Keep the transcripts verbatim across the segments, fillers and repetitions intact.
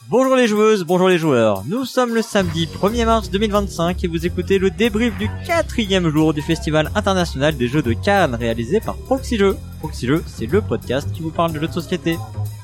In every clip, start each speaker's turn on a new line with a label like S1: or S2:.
S1: Bonjour les joueuses, bonjour les joueurs. Nous sommes le samedi premier mars deux mille vingt-cinq et vous écoutez le débrief du quatrième jour du Festival international des jeux de Cannes réalisé par Proxy Jeux. Proxy Jeux, c'est le podcast qui vous parle de jeux de société.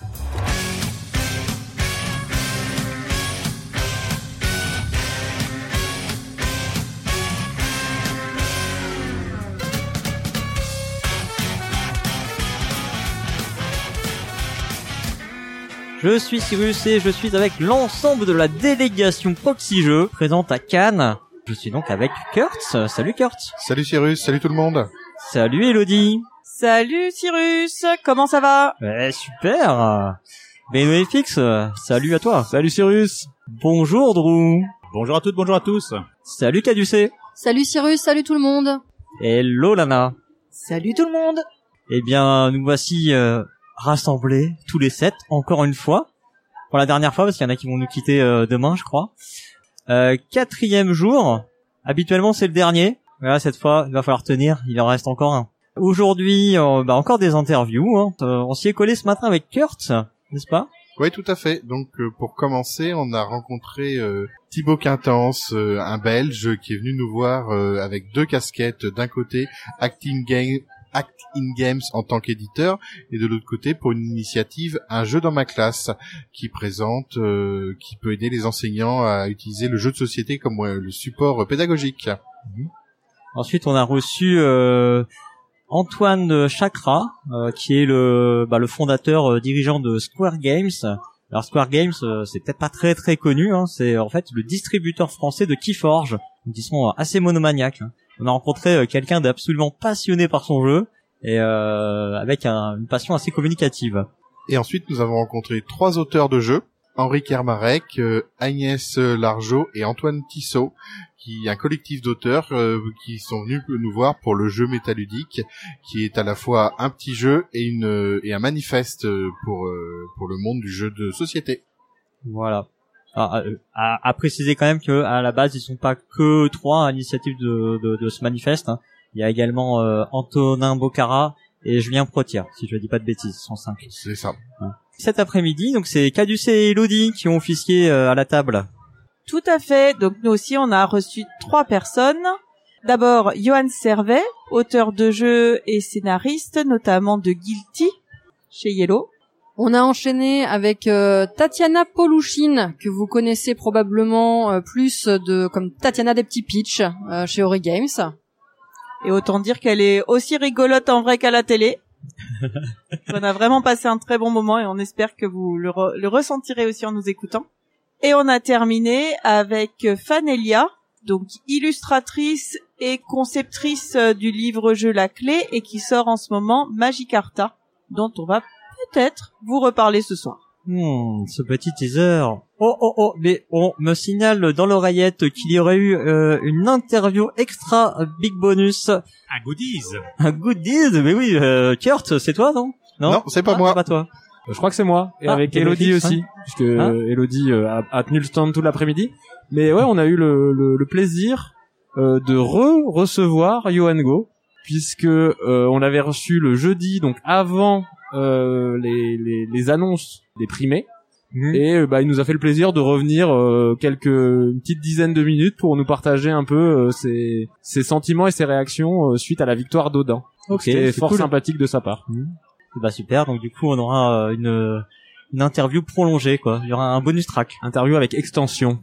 S1: Je suis Cyrus et je suis avec l'ensemble de la délégation Proxy Jeux présente à Cannes. Je suis donc avec Kurt. Salut Kurt.
S2: Salut Cyrus, salut tout le monde.
S1: Salut Elodie.
S3: Salut Cyrus, comment ça va?
S1: Ouais, super. BenoFX, salut à toi.
S4: Salut Cyrus.
S1: Bonjour Drew.
S4: Bonjour à toutes, bonjour à tous.
S1: Salut Caducé.
S5: Salut Cyrus, salut tout le monde.
S1: Hello Lana.
S3: Salut tout le monde.
S1: Eh bien, nous voici... Euh... rassemblés tous les sept encore une fois pour la dernière fois parce qu'il y en a qui vont nous quitter euh, demain je crois. Euh, quatrième jour, habituellement c'est le dernier, voilà, cette fois il va falloir tenir, il en reste encore un. Aujourd'hui euh, bah, encore des interviews, hein. euh, on s'y est collé ce matin avec Kurt, n'est-ce pas?
S2: Oui, tout à fait. Donc euh, pour commencer, on a rencontré euh, Thibaut Quintence, euh, un Belge qui est venu nous voir euh, avec deux casquettes, d'un côté Acting Game Act in Games en tant qu'éditeur et de l'autre côté pour une initiative Un jeu dans ma classe qui présente euh, qui peut aider les enseignants à utiliser le jeu de société comme euh, le support pédagogique.
S1: Mmh. Ensuite on a reçu euh, Antoine Chakra euh, qui est le bah, le fondateur euh, dirigeant de Square Games. Alors Square Games euh, c'est peut-être pas très très connu, hein, c'est en fait le distributeur français de Keyforge, donc ils sont assez monomaniaques, hein. On a rencontré euh, quelqu'un d'absolument passionné par son jeu et euh, avec un, une passion assez communicative.
S2: Et ensuite, nous avons rencontré trois auteurs de jeux, Henri Kermarek, euh, Agnès Largeau et Antoine Tissot, qui est un collectif d'auteurs euh, qui sont venus nous voir pour le jeu métaludique, qui est à la fois un petit jeu et une et un manifeste pour euh, pour le monde du jeu de société.
S1: Voilà. À, à, à préciser quand même que à la base ils sont pas que trois à l'initiative de, de, de ce manifeste, hein. Il y a également euh, Antonin Bocara et Julien Protière, si je dis pas de bêtises, ils sont cinq.
S2: C'est ça.
S1: Ouais. Cet après-midi, donc c'est Caducé et Elodie qui ont officié euh, à la table.
S3: Tout à fait, donc nous aussi on a reçu trois personnes. D'abord Johan Servet, auteur de jeux et scénariste, notamment de Guilty chez Yellow.
S5: On a enchaîné avec euh, Tatiana Polouchine, que vous connaissez probablement euh, plus de comme Tatiana des petits pitchs euh, chez Ori Games.
S3: Et autant dire qu'elle est aussi rigolote en vrai qu'à la télé. On a vraiment passé un très bon moment et on espère que vous le, re- le ressentirez aussi en nous écoutant. Et on a terminé avec Fanelia, donc illustratrice et conceptrice du livre-jeu La Clé et qui sort en ce moment Magicarta, dont on va peut-être vous reparler ce soir.
S1: Hmm, ce petit teaser. Oh oh oh, mais on me signale dans l'oreillette qu'il y aurait eu euh, une interview extra big bonus.
S4: Un goodies.
S1: Un goodies, mais oui, euh, Kurt, c'est toi, non?
S2: Non, non c'est pas
S1: ah,
S2: moi.
S1: C'est pas toi.
S4: Je crois que c'est moi, et
S1: ah,
S4: avec Elodie aussi,
S1: hein,
S4: puisque
S1: hein
S4: Elodie euh, a, a tenu le stand tout l'après-midi. Mais ouais, on a eu le, le, le plaisir euh, de re-recevoir Johan Go, puisque euh, on l'avait reçu le jeudi, donc avant euh, les, les, les annonces des primés. Mmh. Et euh, bah il nous a fait le plaisir de revenir euh, quelques une petite dizaine de minutes pour nous partager un peu euh, ses, ses sentiments et ses réactions euh, suite à la victoire d'Odin.
S1: Ok,
S4: c'était fort
S1: cool.
S4: sympathique de sa part.
S1: Mmh. Bah super, donc du coup on aura euh, une une interview prolongée quoi. Il y aura un bonus track,
S4: interview avec extension.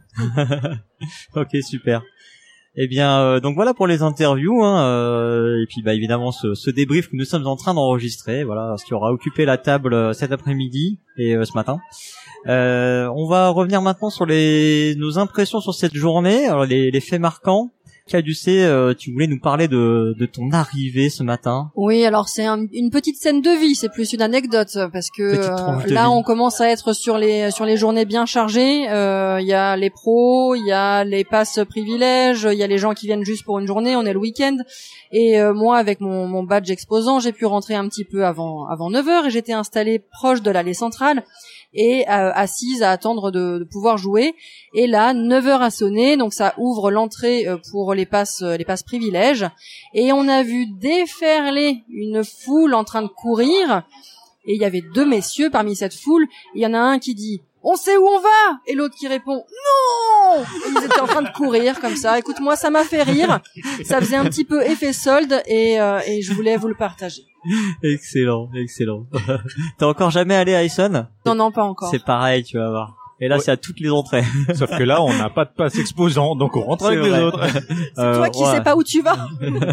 S1: Ok, super. Eh bien, euh, donc voilà pour les interviews, hein, euh, et puis bah évidemment ce, ce débrief que nous sommes en train d'enregistrer, voilà, ce qui aura occupé la table euh, cet après-midi et euh, ce matin. Euh, on va revenir maintenant sur les nos impressions sur cette journée, alors les, les faits marquants. Caducé, euh, tu voulais nous parler de, de ton arrivée ce matin.
S5: Oui, alors c'est un, une petite scène de vie, c'est plus une anecdote parce que euh, là on commence à être sur les sur les journées bien chargées. Il euh, y a les pros, il y a les passes privilèges, il y a les gens qui viennent juste pour une journée. On est le week-end et euh, moi avec mon, mon badge exposant, j'ai pu rentrer un petit peu avant avant neuf heures et j'étais installée proche de l'allée centrale et euh, assise à attendre de, de pouvoir jouer. Et là, neuf heures a sonné, donc ça ouvre l'entrée euh, pour les passes, euh, les passes privilèges. Et on a vu déferler une foule en train de courir. Et il y avait deux messieurs parmi cette foule. Il y en a un qui dit on sait où on va. Et l'autre qui répond non. Et ils étaient en train de courir comme ça. Écoute, moi, ça m'a fait rire. Ça faisait un petit peu effet solde et, euh, et je voulais vous le partager.
S1: Excellent, excellent. T'es encore jamais allé à Essen?
S5: Non, non, pas encore.
S1: C'est pareil, tu vas voir. Et là, ouais. C'est à toutes les entrées.
S6: Sauf que là, on n'a pas de passe exposant, donc on rentre
S1: c'est
S6: avec
S1: vrai.
S6: les autres.
S5: C'est euh, toi qui ouais. sais pas où tu vas.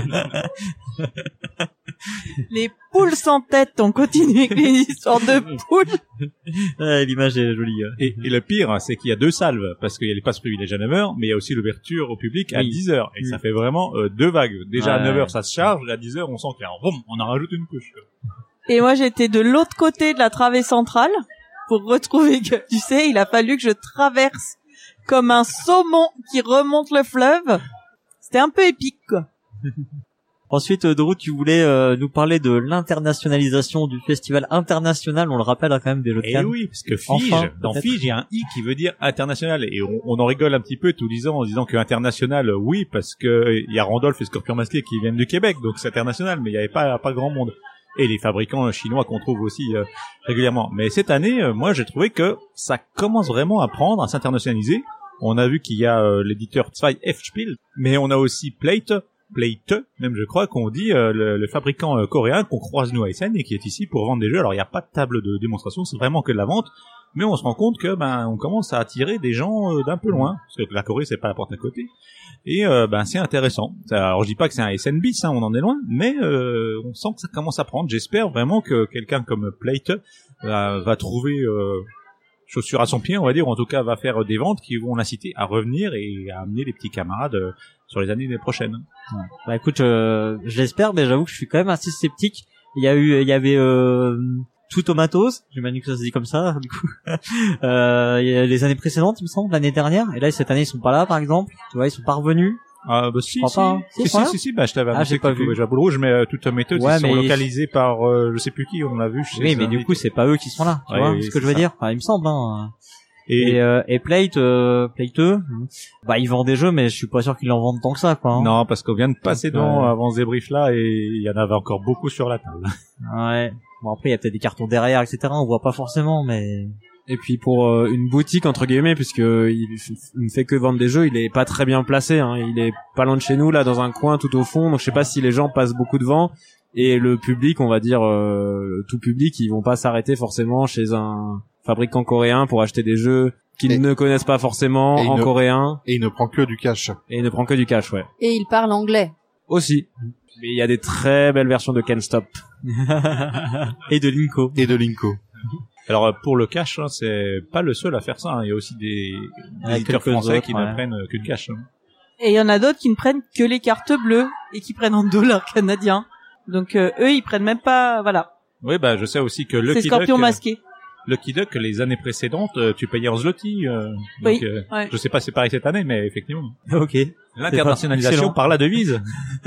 S3: Les poules sans tête, on continue avec les histoires de poules.
S1: Ouais, l'image est jolie. Ouais.
S6: Et, et le pire, c'est qu'il y a deux salves, parce qu'il y a les passes privilèges à neuf heures, mais il y a aussi l'ouverture au public à oui. dix heures. Et oui. ça fait vraiment euh, deux vagues. Déjà ouais. à neuf heures, ça se charge, et à dix heures, on sent qu'il y a un rom, on en rajoute une couche.
S3: Et moi, j'étais de l'autre côté de la travée centrale. Pour retrouver, tu sais, il a fallu que je traverse comme un saumon qui remonte le fleuve. C'était un peu épique, quoi.
S1: Ensuite, Drew, tu voulais euh, nous parler de l'internationalisation du festival international. On le rappelle hein, quand même des Jeux de Cannes.
S6: Et oui, parce que Fige, enfin, dans Fige, il y a un i qui veut dire international, et on, on en rigole un petit peu tous les ans en disant que international, oui, parce que il y a Randolph et Scorpion Masqué qui viennent du Québec, donc c'est international, mais il y avait pas pas grand monde. Et les fabricants chinois qu'on trouve aussi euh, régulièrement. Mais cette année, euh, moi, j'ai trouvé que ça commence vraiment à prendre, à s'internationaliser. On a vu qu'il y a euh, l'éditeur Zwei F-Spiel, mais on a aussi Plate, Plate, même je crois qu'on dit euh, le, le fabricant euh, coréen qu'on croise nous à Essen et qui est ici pour vendre des jeux. Alors il n'y a pas de table de démonstration, c'est vraiment que de la vente. Mais on se rend compte que ben on commence à attirer des gens euh, d'un peu loin, parce que la Corée c'est pas la porte à côté. Et euh, ben c'est intéressant. Alors je dis pas que c'est un Essen bis, hein, on en est loin, mais euh, on sent que ça commence à prendre. J'espère vraiment que quelqu'un comme Plate euh, va trouver euh, chaussure à son pied, on va dire, ou en tout cas va faire des ventes qui vont l'inciter à revenir et à amener les petits camarades euh, sur les années prochaines.
S1: Ouais. Bah écoute, euh, je l'espère, mais j'avoue que je suis quand même assez sceptique. Il y a eu, il y avait euh, tout Tomatos, j'imagine que ça se dit comme ça, du coup. euh, il y a les années précédentes, il me semble, l'année dernière, et là cette année ils sont pas là, par exemple. Tu vois, ils sont pas revenus.
S6: Ah bah si,
S1: je
S6: si,
S1: pas, hein.
S6: si, si, si, si, si, bah je t'avais
S1: annoncé ah, que tu pouvais
S6: jouer à Boule Rouge, mais euh, toute méthode
S1: ouais,
S6: ils sont
S1: mais
S6: localisés par euh, je sais plus qui, on l'a vu.
S1: Oui, mais du coup c'est pas eux qui sont là, tu ouais, vois oui, ce que je veux ça. dire. Enfin, il me semble. Hein. Et, et, euh, et Plate, euh, Plateux, bah ils vendent des jeux, mais je suis pas sûr qu'ils en vendent tant que ça, quoi. Hein.
S6: Non, parce qu'on vient de passer devant euh... avant ce débrief là, et il y en avait encore beaucoup sur la table.
S1: Ouais. Bon après il y a peut-être des cartons derrière, et cetera. On voit pas forcément, mais.
S4: Et puis pour euh, une boutique entre guillemets, puisque il, il ne fait que vendre des jeux, il est pas très bien placé. Hein. Il est pas loin de chez nous, là, dans un coin tout au fond. Donc je sais pas si les gens passent beaucoup devant. Et le public, on va dire euh, tout public, ils vont pas s'arrêter forcément chez un fabricant coréen pour acheter des jeux qu'ils et, ne connaissent pas forcément en ne, coréen.
S2: Et il ne prend que du cash.
S4: Et il ne prend que du cash, ouais.
S5: Et il parle anglais.
S4: Aussi. Mais il y a des très belles versions de Can't Stop.
S1: Et de Linko.
S2: Et de Linko.
S6: Alors pour le cash, hein, c'est pas le seul à faire ça. Hein. Il y a aussi des, des éditeurs français autres, qui ouais. ne prennent que le cash. Hein.
S3: Et il y en a d'autres qui ne prennent que les cartes bleues et qui prennent en dollars canadiens. Donc euh, eux, ils prennent même pas, voilà.
S6: Oui, bah je sais aussi que Lucky
S3: c'est Scorpion
S6: Duck,
S3: masqué.
S6: Lucky Duck, les années précédentes, tu payais en zloty. Euh,
S3: oui.
S6: Donc, euh,
S3: ouais.
S6: Je sais pas, c'est pareil cette année, mais effectivement.
S1: Ok.
S6: L'internationalisation par la devise.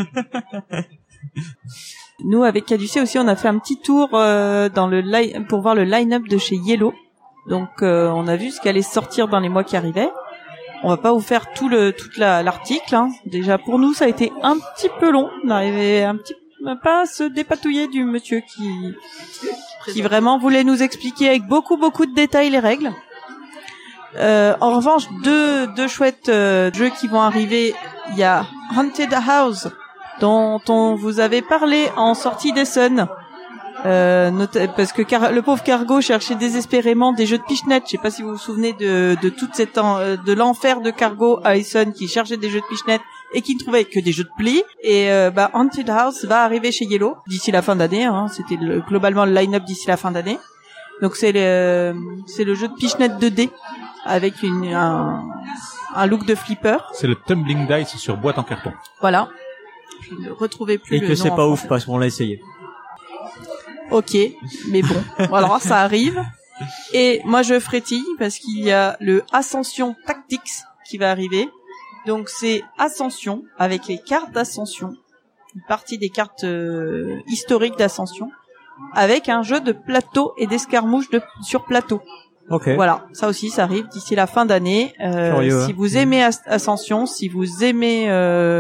S3: Nous, avec Caducé aussi, on a fait un petit tour euh, dans le li- pour voir le line-up de chez Yellow. Donc, euh, on a vu ce qui allait sortir dans les mois qui arrivaient. On va pas vous faire tout le toute la, l'article. Hein. Déjà, pour nous, ça a été un petit peu long. On arrivait un petit pas à se dépatouiller du monsieur qui qui vraiment voulait nous expliquer avec beaucoup beaucoup de détails les règles. Euh, en revanche, deux deux chouettes euh, jeux qui vont arriver. Il y a Haunted House, dont on vous avait parlé en sortie d'Essen, euh, not- parce que car- le pauvre Cargo cherchait désespérément des jeux de pichenette. Je sais pas si vous vous souvenez de, de toute cette en- de l'enfer de Cargo à Essen, qui cherchait des jeux de pichenette et qui ne trouvait que des jeux de pli. Et euh, bah, Haunted House va arriver chez Yellow d'ici la fin d'année. Hein. C'était le, globalement le line-up d'ici la fin d'année. Donc c'est le c'est le jeu de pichenette deux D avec une un, un look de flipper.
S6: C'est le Tumbling Dice sur boîte en carton.
S3: Voilà. Je ne retrouvais plus
S1: et
S3: le
S1: que
S3: nom
S1: c'est pas
S3: en
S1: ouf parce qu'on l'a essayé.
S3: Ok, mais bon, alors ça arrive. Et moi je frétille parce qu'il y a le Ascension Tactics qui va arriver. Donc c'est Ascension avec les cartes d'Ascension, une partie des cartes euh, historiques d'Ascension, avec un jeu de plateau et d'escarmouche de sur plateau.
S1: Okay.
S3: Voilà, ça aussi ça arrive d'ici la fin d'année. Euh,
S1: Curieux,
S3: si
S1: hein.
S3: vous aimez As- Ascension, si vous aimez euh,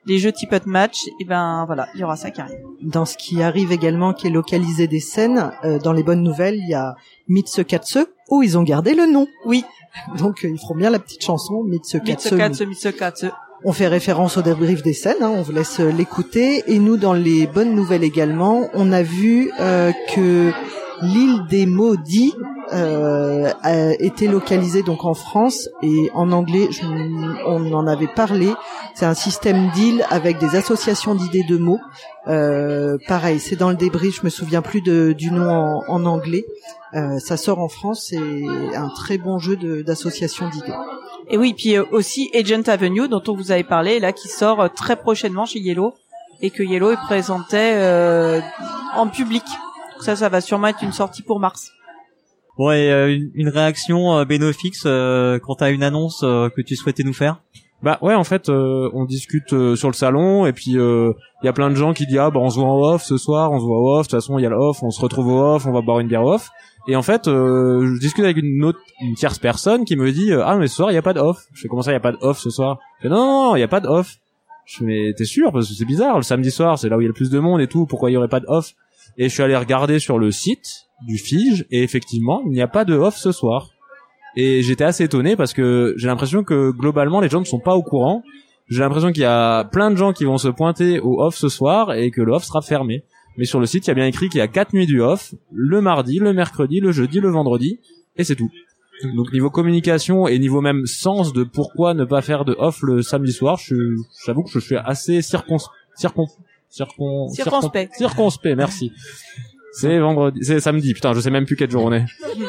S3: les jeux type match, et ben voilà, il y aura ça qui arrive.
S7: Dans ce qui arrive également, qui est localisé des scènes, euh, dans les bonnes nouvelles, il y a Mitsekatsu, où ils ont gardé le nom.
S3: Oui.
S7: Donc euh, ils feront bien la petite chanson Mitsekatsu.
S3: Mitsekatsu, Mitsekatsu.
S7: On fait référence au débrief des scènes, hein, on vous laisse euh, l'écouter. Et nous, dans les bonnes nouvelles également, on a vu euh, que l'île des Maudits euh, a été localisée donc en France, et en anglais, je, on en avait parlé. C'est un système d'îles avec des associations d'idées de mots. Euh, pareil, c'est dans le débrief, je me souviens plus de, du nom en, en anglais. Euh, ça sort en France, c'est un très bon jeu de, d'association d'idées.
S3: Et oui, puis euh, aussi Agent Avenue, dont on vous avait parlé, là, qui sort euh, très prochainement chez Yellow, et que Yellow présentait euh, en public. Donc ça, ça va sûrement être une sortie pour mars.
S1: Bon, et euh, une, une réaction, euh, Benofix, euh, quant à une annonce euh, que tu souhaitais nous faire?
S4: Bah ouais, en fait, euh, on discute euh, sur le salon, et puis il euh, y a plein de gens qui disent ah bah on se voit en off ce soir, on se voit en off, de toute façon il y a le off, on se retrouve au off, on va boire une bière off. Et en fait, euh, je discute avec une autre, une tierce personne qui me dit ah mais ce soir il y a pas de off. Je fais comment ça il y a pas de off ce soir? Je fais non non, il y a pas de off. Je fais mais t'es sûr, parce que c'est bizarre, le samedi soir c'est là où il y a le plus de monde et tout, pourquoi il y aurait pas de off? Et je suis allé regarder sur le site du Fige, et effectivement il n'y a pas de off ce soir. Et j'étais assez étonné parce que j'ai l'impression que globalement les gens ne sont pas au courant. J'ai l'impression qu'il y a plein de gens qui vont se pointer au off ce soir et que le off sera fermé. Mais sur le site, il y a bien écrit qu'il y a quatre nuits du off, le mardi, le mercredi, le jeudi, le vendredi, et c'est tout. Donc niveau communication et niveau même sens de pourquoi ne pas faire de off le samedi soir, je, j'avoue que je suis assez circon, circon, circon,
S3: circonspect.
S4: Circon, circonspect, merci. C'est vendredi, c'est samedi, putain, je sais même plus quelle journée.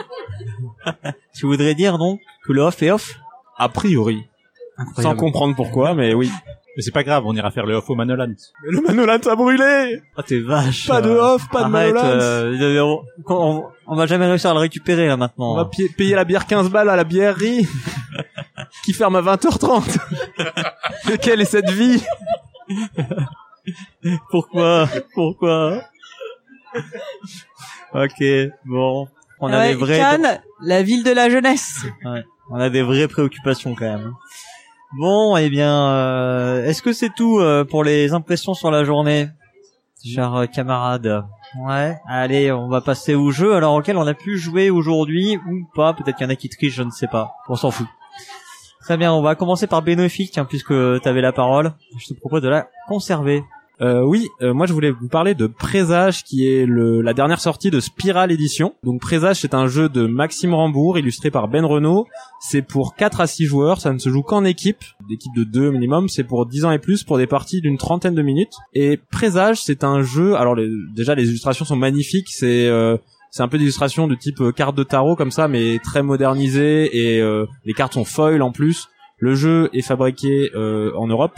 S1: Tu voudrais dire donc que le off est off?
S4: A priori.
S1: Incroyable.
S4: Sans comprendre pourquoi, mais oui.
S6: Mais c'est pas grave, on ira faire le off au Manoland.
S4: Mais le Manoland a brûlé!
S1: Oh t'es vache.
S4: Pas de off, pas
S1: Arrête,
S4: de Manoland.
S1: Euh, on, on, on va jamais réussir à le récupérer là maintenant.
S4: On va pi- payer la bière quinze balles à la bièrerie qui ferme à vingt heures trente. Mais quelle est cette vie?
S1: Pourquoi? Pourquoi? Ok, bon. On a
S3: ouais,
S1: des vrais...
S3: Cannes, la ville de la jeunesse.
S1: Ouais, on a des vraies préoccupations quand même. Bon, eh bien, euh, est-ce que c'est tout euh, pour les impressions sur la journée, chers camarades? Ouais, allez, on va passer au jeu alors auquel on a pu jouer aujourd'hui ou pas. Peut-être qu'il y en a qui trichent, je ne sais pas. On s'en fout. Très bien, on va commencer par Bénéfique, hein, puisque tu avais la parole. Je te propose de la conserver.
S4: Euh, oui, euh, moi je voulais vous parler de Présage, qui est le, la dernière sortie de Spiral Edition. Donc Présage, c'est un jeu de Maxime Rambourg, illustré par Ben Renaud. C'est pour quatre à six joueurs, ça ne se joue qu'en équipe, d'équipe de deux minimum, c'est pour dix ans et plus, pour des parties d'une trentaine de minutes. Et Présage, c'est un jeu, alors les, déjà les illustrations sont magnifiques, c'est... Euh, c'est un peu d'illustration de type euh, carte de tarot comme ça, mais très modernisé, et euh, les cartes sont foil en plus. Le jeu est fabriqué euh, en Europe,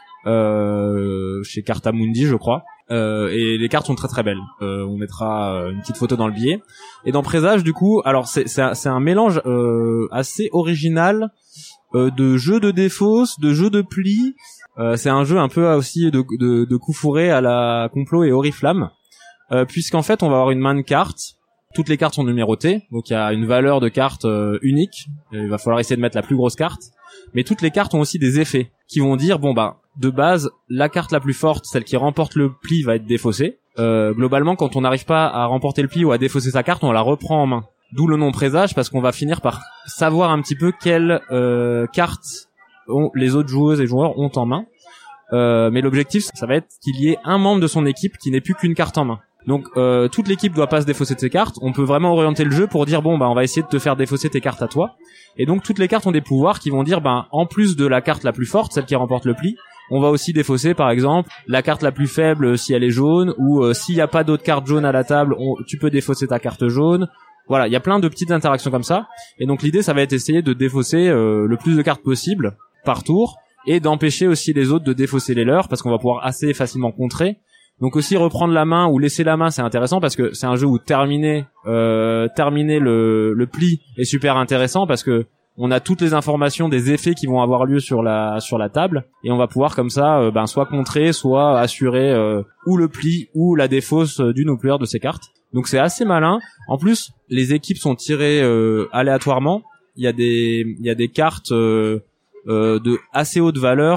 S4: euh, chez Cartamundi je crois, euh, et les cartes sont très très belles. Euh, on mettra une petite photo dans le billet. Et dans Présage du coup, alors c'est c'est un, c'est un mélange euh, assez original euh, de jeux de défausse, de jeux de pli. Euh, c'est un jeu un peu aussi de, de, de coup fourré à la Complot et Oriflamme, euh, puisqu'en fait on va avoir une main de cartes. Toutes les cartes sont numérotées, donc il y a une valeur de carte euh, unique. Il va falloir essayer de mettre la plus grosse carte. Mais toutes les cartes ont aussi des effets qui vont dire bon bah de base la carte la plus forte, celle qui remporte le pli, va être défaussée. Euh, globalement, quand on n'arrive pas à remporter le pli ou à défausser sa carte, on la reprend en main. D'où le nom Présage, parce qu'on va finir par savoir un petit peu quelles euh, cartes ont, les autres joueuses et joueurs ont en main. Euh, mais l'objectif, ça va être qu'il y ait un membre de son équipe qui n'ait plus qu'une carte en main. Donc euh, toute l'équipe doit pas se défausser de ses cartes. On peut vraiment orienter le jeu pour dire bon bah on va essayer de te faire défausser tes cartes à toi. Et donc toutes les cartes ont des pouvoirs qui vont dire ben en plus de la carte la plus forte, celle qui remporte le pli, on va aussi défausser par exemple la carte la plus faible si elle est jaune, ou euh, s'il y a pas d'autres cartes jaunes à la table, on, tu peux défausser ta carte jaune. Voilà, il y a plein de petites interactions comme ça. Et donc l'idée ça va être essayer de défausser euh, le plus de cartes possible par tour, et d'empêcher aussi les autres de défausser les leurs, parce qu'on va pouvoir assez facilement contrer. Donc aussi reprendre la main ou laisser la main, c'est intéressant parce que c'est un jeu où terminer euh, terminer le, le pli est super intéressant, parce que on a toutes les informations des effets qui vont avoir lieu sur la sur la table, et on va pouvoir comme ça euh, ben soit contrer, soit assurer euh, ou le pli ou la défausse d'une ou plusieurs de ces cartes. Donc c'est assez malin. En plus, les équipes sont tirées euh, aléatoirement. Il y a des il y a des cartes euh, euh, de assez haute valeur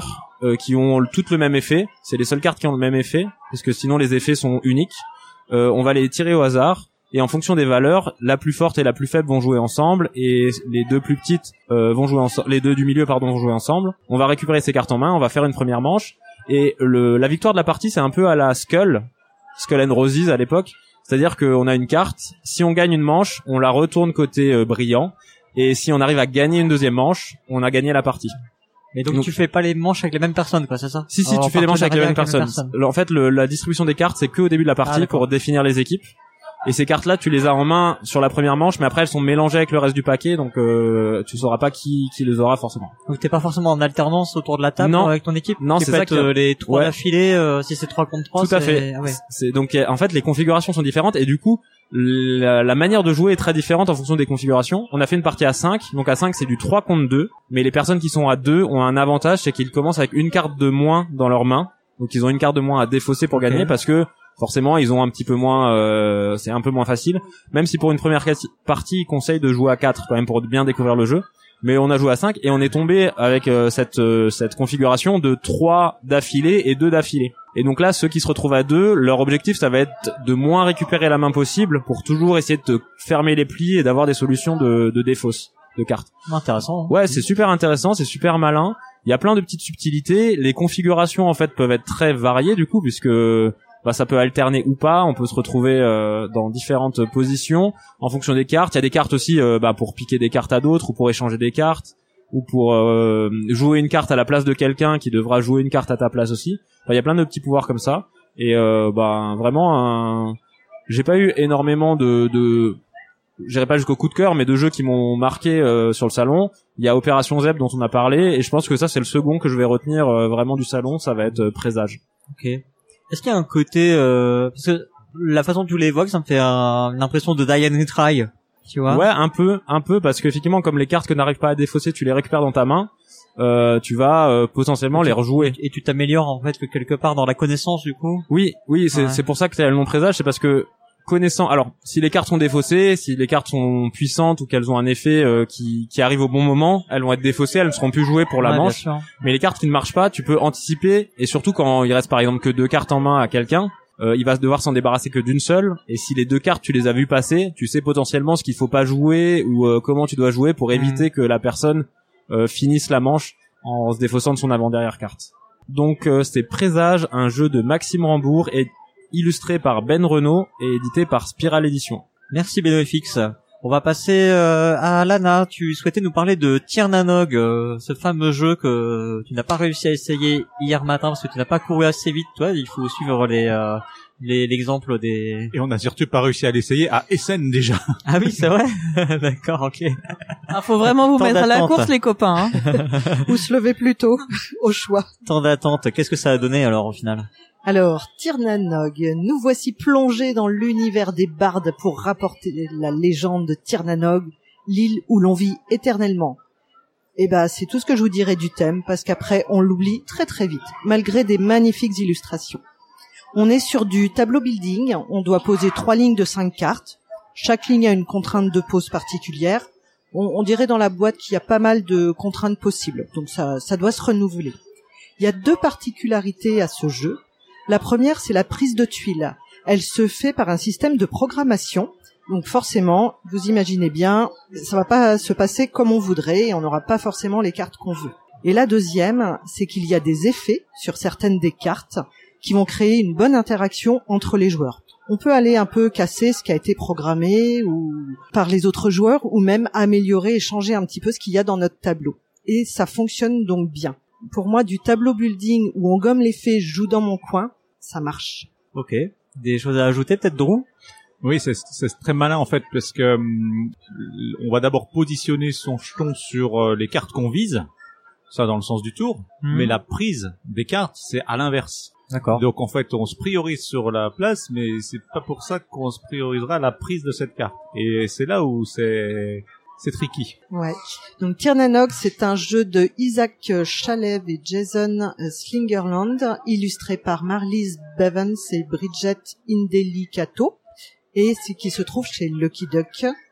S4: euh, qui ont toutes le même effet. C'est les seules cartes qui ont le même effet, parce que sinon les effets sont uniques. Euh, on va les tirer au hasard, et en fonction des valeurs, la plus forte et la plus faible vont jouer ensemble, et les deux plus petites euh, vont jouer ensemble. Les deux du milieu, pardon, vont jouer ensemble. On va récupérer ces cartes en main, on va faire une première manche, et le, la victoire de la partie, c'est un peu à la Skull, Skull and Roses à l'époque. C'est-à-dire qu'on a une carte, si on gagne une manche, on la retourne côté euh, brillant, et si on arrive à gagner une deuxième manche, on a gagné la partie.
S1: Mais donc, donc tu fais pas les manches avec les mêmes personnes, quoi, c'est ça?
S4: Si, si, Alors, tu fais les manches avec les mêmes personnes. personnes. En fait, le, la distribution des cartes, c'est que au début de la partie ah, pour définir les équipes. Et ces cartes-là, tu les as en main sur la première manche, mais après elles sont mélangées avec le reste du paquet, donc euh, tu sauras pas qui qui les aura forcément.
S1: Donc t'es pas forcément en alternance autour de la table
S4: non.
S1: avec ton équipe.
S4: Non, c'est ça que
S1: euh, les trois ouais. d'affilée, euh, si c'est trois contre trois.
S4: Tout à fait. Ah ouais. C'est donc en fait les configurations sont différentes et du coup la, la manière de jouer est très différente en fonction des configurations. On a fait une partie à cinq, donc à cinq c'est du trois contre deux, mais les personnes qui sont à deux ont un avantage, c'est qu'ils commencent avec une carte de moins dans leurs mains, donc ils ont une carte de moins à défausser pour okay. gagner parce que forcément, ils ont un petit peu moins, euh, c'est un peu moins facile. Même si pour une première partie, ils conseillent de jouer à quatre quand même pour bien découvrir le jeu. Mais on a joué à cinq et on est tombé avec euh, cette euh, cette configuration de trois d'affilée et deux d'affilée. Et donc là, ceux qui se retrouvent à deux, leur objectif, ça va être de moins récupérer la main possible pour toujours essayer de fermer les plis et d'avoir des solutions de, de défausse de cartes.
S1: Intéressant.
S4: Ouais, c'est super intéressant, c'est super malin. Il y a plein de petites subtilités. Les configurations en fait peuvent être très variées du coup puisque bah ça peut alterner ou pas, on peut se retrouver euh, dans différentes positions en fonction des cartes. Il y a des cartes aussi euh, bah pour piquer des cartes à d'autres ou pour échanger des cartes ou pour euh, jouer une carte à la place de quelqu'un qui devra jouer une carte à ta place aussi. Enfin, il y a plein de petits pouvoirs comme ça et euh, bah vraiment un... j'ai pas eu énormément de de j'irai pas jusqu'au coup de cœur mais de jeux qui m'ont marqué euh, sur le salon. Il y a Opération Zeb dont on a parlé et je pense que ça c'est le second que je vais retenir euh, vraiment du salon, ça va être euh, Présage.
S1: OK. Est-ce qu'il y a un côté euh, parce que la façon dont tu l'évoques, ça me fait un, l'impression de Die and Retry, tu vois?
S4: Ouais, un peu, un peu, parce qu'effectivement, comme les cartes que n'arrives pas à défausser, tu les récupères dans ta main, euh, tu vas euh, potentiellement
S1: et
S4: les
S1: tu,
S4: rejouer.
S1: Et tu t'améliores en fait que quelque part dans la connaissance du coup.
S4: Oui, oui, c'est, ouais. c'est pour ça que t'as le nom Présage, c'est parce que connaissant, alors si les cartes sont défaussées, si les cartes sont puissantes ou qu'elles ont un effet euh, qui qui arrive au bon moment, elles vont être défaussées, elles ne seront plus jouées pour la
S1: ouais,
S4: manche. Mais les cartes qui ne marchent pas, tu peux anticiper et surtout quand il reste par exemple que deux cartes en main à quelqu'un, euh, il va devoir s'en débarrasser que d'une seule et si les deux cartes tu les as vues passer, tu sais potentiellement ce qu'il faut pas jouer ou euh, comment tu dois jouer pour éviter mmh. que la personne euh, finisse la manche en se défaussant de son avant-dernière carte. Donc euh, c'est Présage, un jeu de Maxime Rambourg et illustré par Ben Renaud et édité par Spiral Edition.
S1: Merci Benoît-F X. On va passer euh, à Lana. Tu souhaitais nous parler de Tirnanog, euh, ce fameux jeu que tu n'as pas réussi à essayer hier matin parce que tu n'as pas couru assez vite. Toi, il faut suivre les, euh, les l'exemple des.
S6: Et on n'a surtout pas réussi à l'essayer à Essen déjà.
S1: Ah oui, c'est vrai. D'accord, ok.
S3: Il faut vraiment vous Temps mettre d'attente. À la course, les copains. Hein.
S7: Ou se lever plus tôt, au choix.
S1: Temps d'attente. Qu'est-ce que ça a donné alors au final?
S7: Alors, Tirnanog, nous voici plongés dans l'univers des bardes pour rapporter la légende de Tirnanog, l'île où l'on vit éternellement. Et bah, c'est tout ce que je vous dirai du thème, parce qu'après, on l'oublie très très vite, malgré des magnifiques illustrations. On est sur du tableau building, on doit poser trois lignes de cinq cartes. Chaque ligne a une contrainte de pose particulière. On, on dirait dans la boîte qu'il y a pas mal de contraintes possibles, donc ça, ça doit se renouveler. Il y a deux particularités à ce jeu. La première, c'est la prise de tuiles. Elle se fait par un système de programmation. Donc forcément, vous imaginez bien, ça va pas se passer comme on voudrait et on n'aura pas forcément les cartes qu'on veut. Et la deuxième, c'est qu'il y a des effets sur certaines des cartes qui vont créer une bonne interaction entre les joueurs. On peut aller un peu casser ce qui a été programmé ou par les autres joueurs ou même améliorer et changer un petit peu ce qu'il y a dans notre tableau. Et ça fonctionne donc bien. Pour moi, du tableau building où on gomme les faits, je joue dans mon coin, ça marche.
S1: Ok. Des choses à ajouter peut-être, Drew?
S6: Oui, c'est, c'est très malin en fait parce que hum, on va d'abord positionner son jeton sur euh, les cartes qu'on vise, ça dans le sens du tour, mmh. mais la prise des cartes, c'est à l'inverse.
S1: D'accord.
S6: Donc en fait, on se priorise sur la place, mais c'est pas pour ça qu'on se priorisera la prise de cette carte. Et c'est là où c'est... C'est tricky.
S7: Ouais. Donc Tirnanog, c'est un jeu de Isaac Shalev et Jason Slingerland, illustré par Marlise Bevans et Bridget Indelicato, et c'est qui se trouve chez Lucky Duck.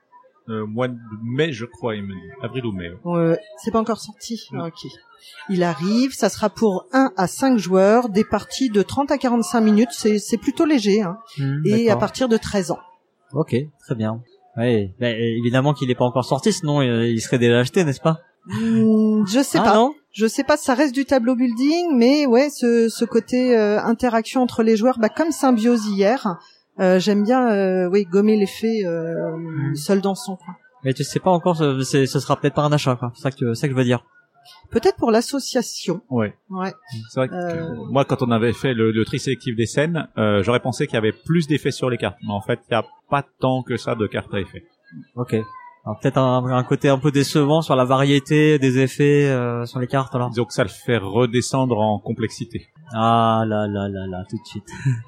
S6: euh, mois de mai, je crois, il me dit. Avril ou mai. Ouais.
S7: Euh, c'est pas encore sorti. Ah, ok. Il arrive, ça sera pour un à cinq joueurs, des parties de trente à quarante-cinq minutes, c'est, c'est plutôt léger, hein. Mmh, et à partir de treize ans.
S1: Ok, très bien. Ouais, bah, évidemment qu'il n'est pas encore sorti, sinon euh, il serait déjà acheté, n'est-ce pas?
S7: Mmh, je sais
S1: ah,
S7: pas.
S1: Non
S7: je sais pas, ça reste du tableau building, mais ouais, ce, ce côté euh, interaction entre les joueurs, bah comme Symbiose hier, euh, j'aime bien, euh, oui, gommer l'effet euh, mmh. seul dans son coin.
S1: Mais tu sais pas encore, ce, c'est, ce sera peut-être pas un achat, quoi. C'est ça que, c'est ça que je veux dire.
S7: Peut-être pour l'association.
S6: Ouais.
S7: Ouais.
S6: C'est vrai que euh... moi, quand on avait fait le, le tri sélectif des scènes, euh, j'aurais pensé qu'il y avait plus d'effets sur les cartes. Mais en fait, il n'y a pas tant que ça de cartes à effet.
S1: Ok. Alors peut-être un, un côté un peu décevant sur la variété des effets euh, sur les cartes, là.
S6: Disons que ça le fait redescendre en complexité.
S1: Ah là là là là, tout de suite.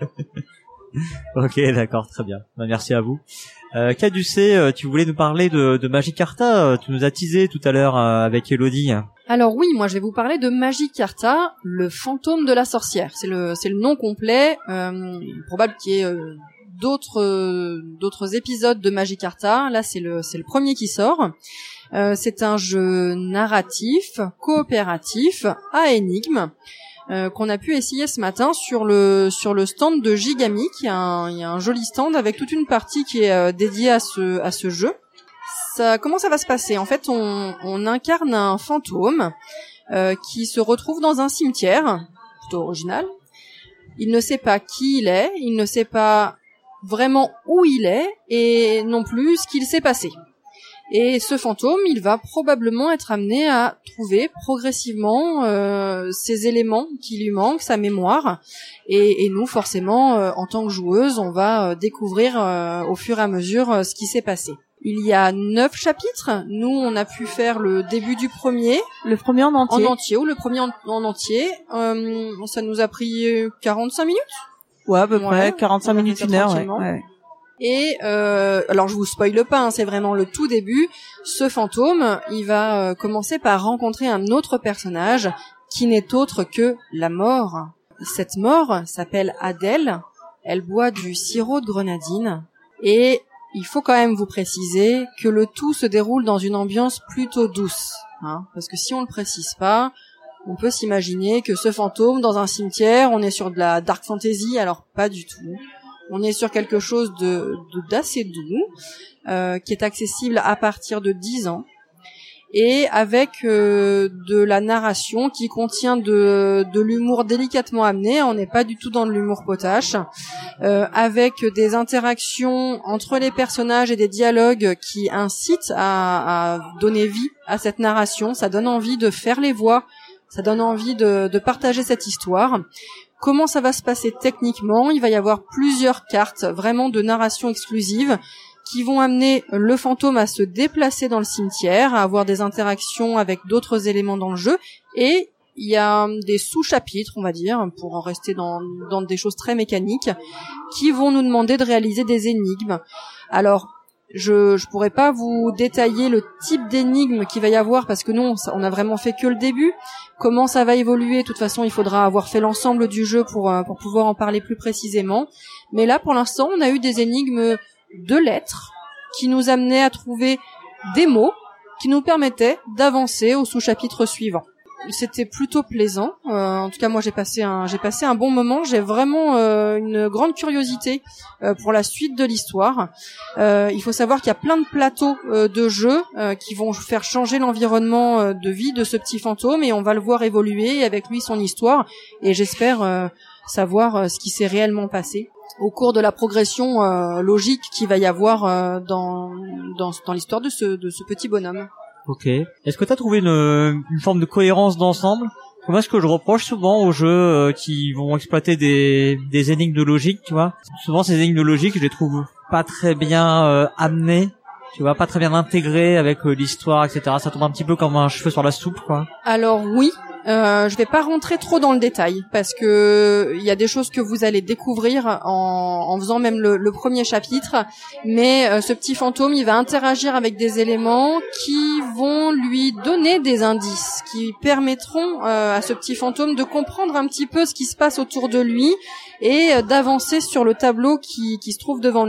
S1: Ok, d'accord, très bien. Bah, merci à vous. Euh, Caducée, euh, tu voulais nous parler de, de Magicarta, euh, tu nous as teasé tout à l'heure euh, avec Elodie.
S5: Alors oui, moi je vais vous parler de Magicarta, le fantôme de la sorcière. C'est le c'est le nom complet. Euh, il est probable qu'il y ait euh, d'autres euh, d'autres épisodes de Magicarta. Là c'est le c'est le premier qui sort. Euh, c'est un jeu narratif, coopératif, à énigmes. Euh, qu'on a pu essayer ce matin sur le sur le stand de Gigamic. Il y a un, il y a un joli stand avec toute une partie qui est euh, dédiée à ce à ce jeu. Ça, comment ça va se passer? En fait, on, on incarne un fantôme euh, qui se retrouve dans un cimetière, plutôt original. Il ne sait pas qui il est, il ne sait pas vraiment où il est et non plus ce qu'il s'est passé. Et ce fantôme, il va probablement être amené à trouver progressivement euh, ces éléments qui lui manquent, sa mémoire. Et, et nous, forcément, euh, en tant que joueuse, on va euh, découvrir euh, au fur et à mesure euh, ce qui s'est passé. Il y a neuf chapitres. Nous, on a pu faire le début du premier.
S3: Le premier en entier.
S5: En entier, ou le premier en, en entier. Euh, ça nous a pris quarante-cinq minutes.
S3: Ouais, à peu
S5: ouais,
S3: près. quarante-cinq minutes, une heure, ouais. ouais.
S5: Et euh, alors je vous spoile pas, hein, c'est vraiment le tout début. Ce fantôme, il va euh, commencer par rencontrer un autre personnage qui n'est autre que la mort. Cette mort s'appelle Adèle. Elle boit du sirop de grenadine et il faut quand même vous préciser que le tout se déroule dans une ambiance plutôt douce, hein, parce que si on le précise pas, on peut s'imaginer que ce fantôme dans un cimetière, on est sur de la dark fantasy, alors pas du tout. On est sur quelque chose de, de d'assez doux, euh, qui est accessible à partir de dix ans, et avec euh, de la narration qui contient de, de l'humour délicatement amené. On n'est pas du tout dans de l'humour potache, euh, avec des interactions entre les personnages et des dialogues qui incitent à, à donner vie à cette narration. Ça donne envie de faire les voix, ça donne envie de, de partager cette histoire. Comment ça va se passer techniquement? Il va y avoir plusieurs cartes vraiment de narration exclusive qui vont amener le fantôme à se déplacer dans le cimetière, à avoir des interactions avec d'autres éléments dans le jeu, et il y a des sous-chapitres, on va dire, pour en rester dans, dans des choses très mécaniques, qui vont nous demander de réaliser des énigmes. Alors, je je pourrais pas vous détailler le type d'énigme qu'il va y avoir parce que nous on a vraiment fait que le début. Comment ça va évoluer, de toute façon il faudra avoir fait l'ensemble du jeu pour pour pouvoir en parler plus précisément. Mais là pour l'instant on a eu des énigmes de lettres qui nous amenaient à trouver des mots qui nous permettaient d'avancer au sous-chapitre suivant. C'était plutôt plaisant. Euh, en tout cas, moi, j'ai passé un, j'ai passé un bon moment. J'ai vraiment euh, une grande curiosité euh, pour la suite de l'histoire. Euh, il faut savoir qu'il y a plein de plateaux euh, de jeux euh, qui vont faire changer l'environnement euh, de vie de ce petit fantôme, et on va le voir évoluer, et avec lui son histoire. Et j'espère euh, savoir euh, ce qui s'est réellement passé au cours de la progression euh, logique qu'il va y avoir euh, dans dans, dans l'histoire de ce de ce petit bonhomme.
S1: Ok. Est-ce que tu as trouvé une, une forme de cohérence d'ensemble? Moi, ce que je reproche souvent aux jeux euh, qui vont exploiter des, des énigmes de logique, tu vois. Souvent, ces énigmes de logique, je les trouve pas très bien euh, amenées, tu vois, pas très bien intégrées avec euh, l'histoire, et cetera. Ça tombe un petit peu comme un cheveu sur la soupe, quoi.
S5: Alors oui. Euh, je vais pas rentrer trop dans le détail parce que il y a des choses que vous allez découvrir en, en faisant même le, le premier chapitre, mais euh, ce petit fantôme, il va interagir avec des éléments qui vont lui donner des indices qui permettront euh, à ce petit fantôme de comprendre un petit peu ce qui se passe autour de lui et euh, d'avancer sur le tableau qui, qui se trouve devant nous.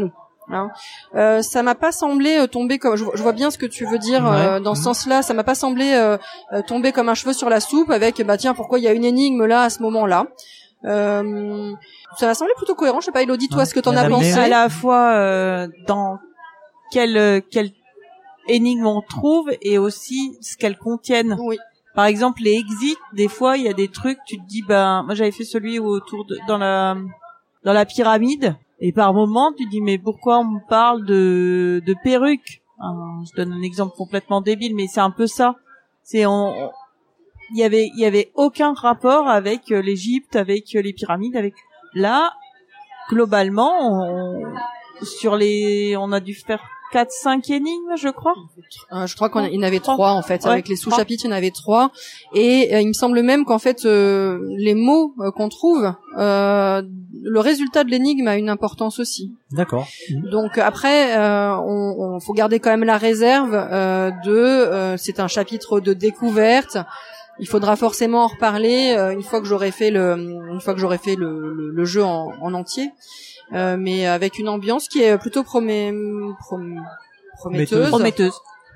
S5: Hein. Euh, ça m'a pas semblé euh, tomber comme, je, je vois bien ce que tu veux dire
S1: Ouais.
S5: euh, dans ce sens-là. Ça m'a pas semblé euh, euh, tomber comme un cheveu sur la soupe avec, bah tiens, pourquoi il y a une énigme là à ce moment-là. Euh, ça m'a semblé plutôt cohérent. Je sais pas, Elodie, toi,
S1: Ouais.
S5: ce que t'en
S1: Il y
S5: as
S1: en a
S5: pensé.
S1: amené,
S3: à la fois euh, dans quelle quelle énigme on trouve et aussi ce qu'elles contiennent.
S5: Oui.
S3: Par exemple, les exits, des fois, il y a des trucs, tu te dis, ben, moi j'avais fait celui autour de, dans la dans la pyramide, et par moment, tu te dis, mais pourquoi on me parle de de perruques? Hein, je donne un exemple complètement débile, mais c'est un peu ça. C'est on, il y avait il y avait aucun rapport avec euh, l'Égypte, avec euh, les pyramides, avec là, globalement, on, sur les, on a dû faire quatre cinq énigmes, je crois.
S5: Euh, je crois qu'il y en avait trois en fait,
S3: Ouais,
S5: avec les sous-chapitres, il y en avait trois, et euh, il me semble même qu'en fait euh, les mots euh, qu'on trouve, euh, le résultat de l'énigme a une importance aussi.
S1: D'accord.
S5: Donc après, euh, on, on faut garder quand même la réserve euh, de, euh, c'est un chapitre de découverte. Il faudra forcément en reparler euh, une fois que j'aurai fait le, une fois que j'aurai fait le, le, le jeu en, en entier. Euh, mais avec une ambiance qui est plutôt promé... prom... prometteuse.
S3: Prometteuse.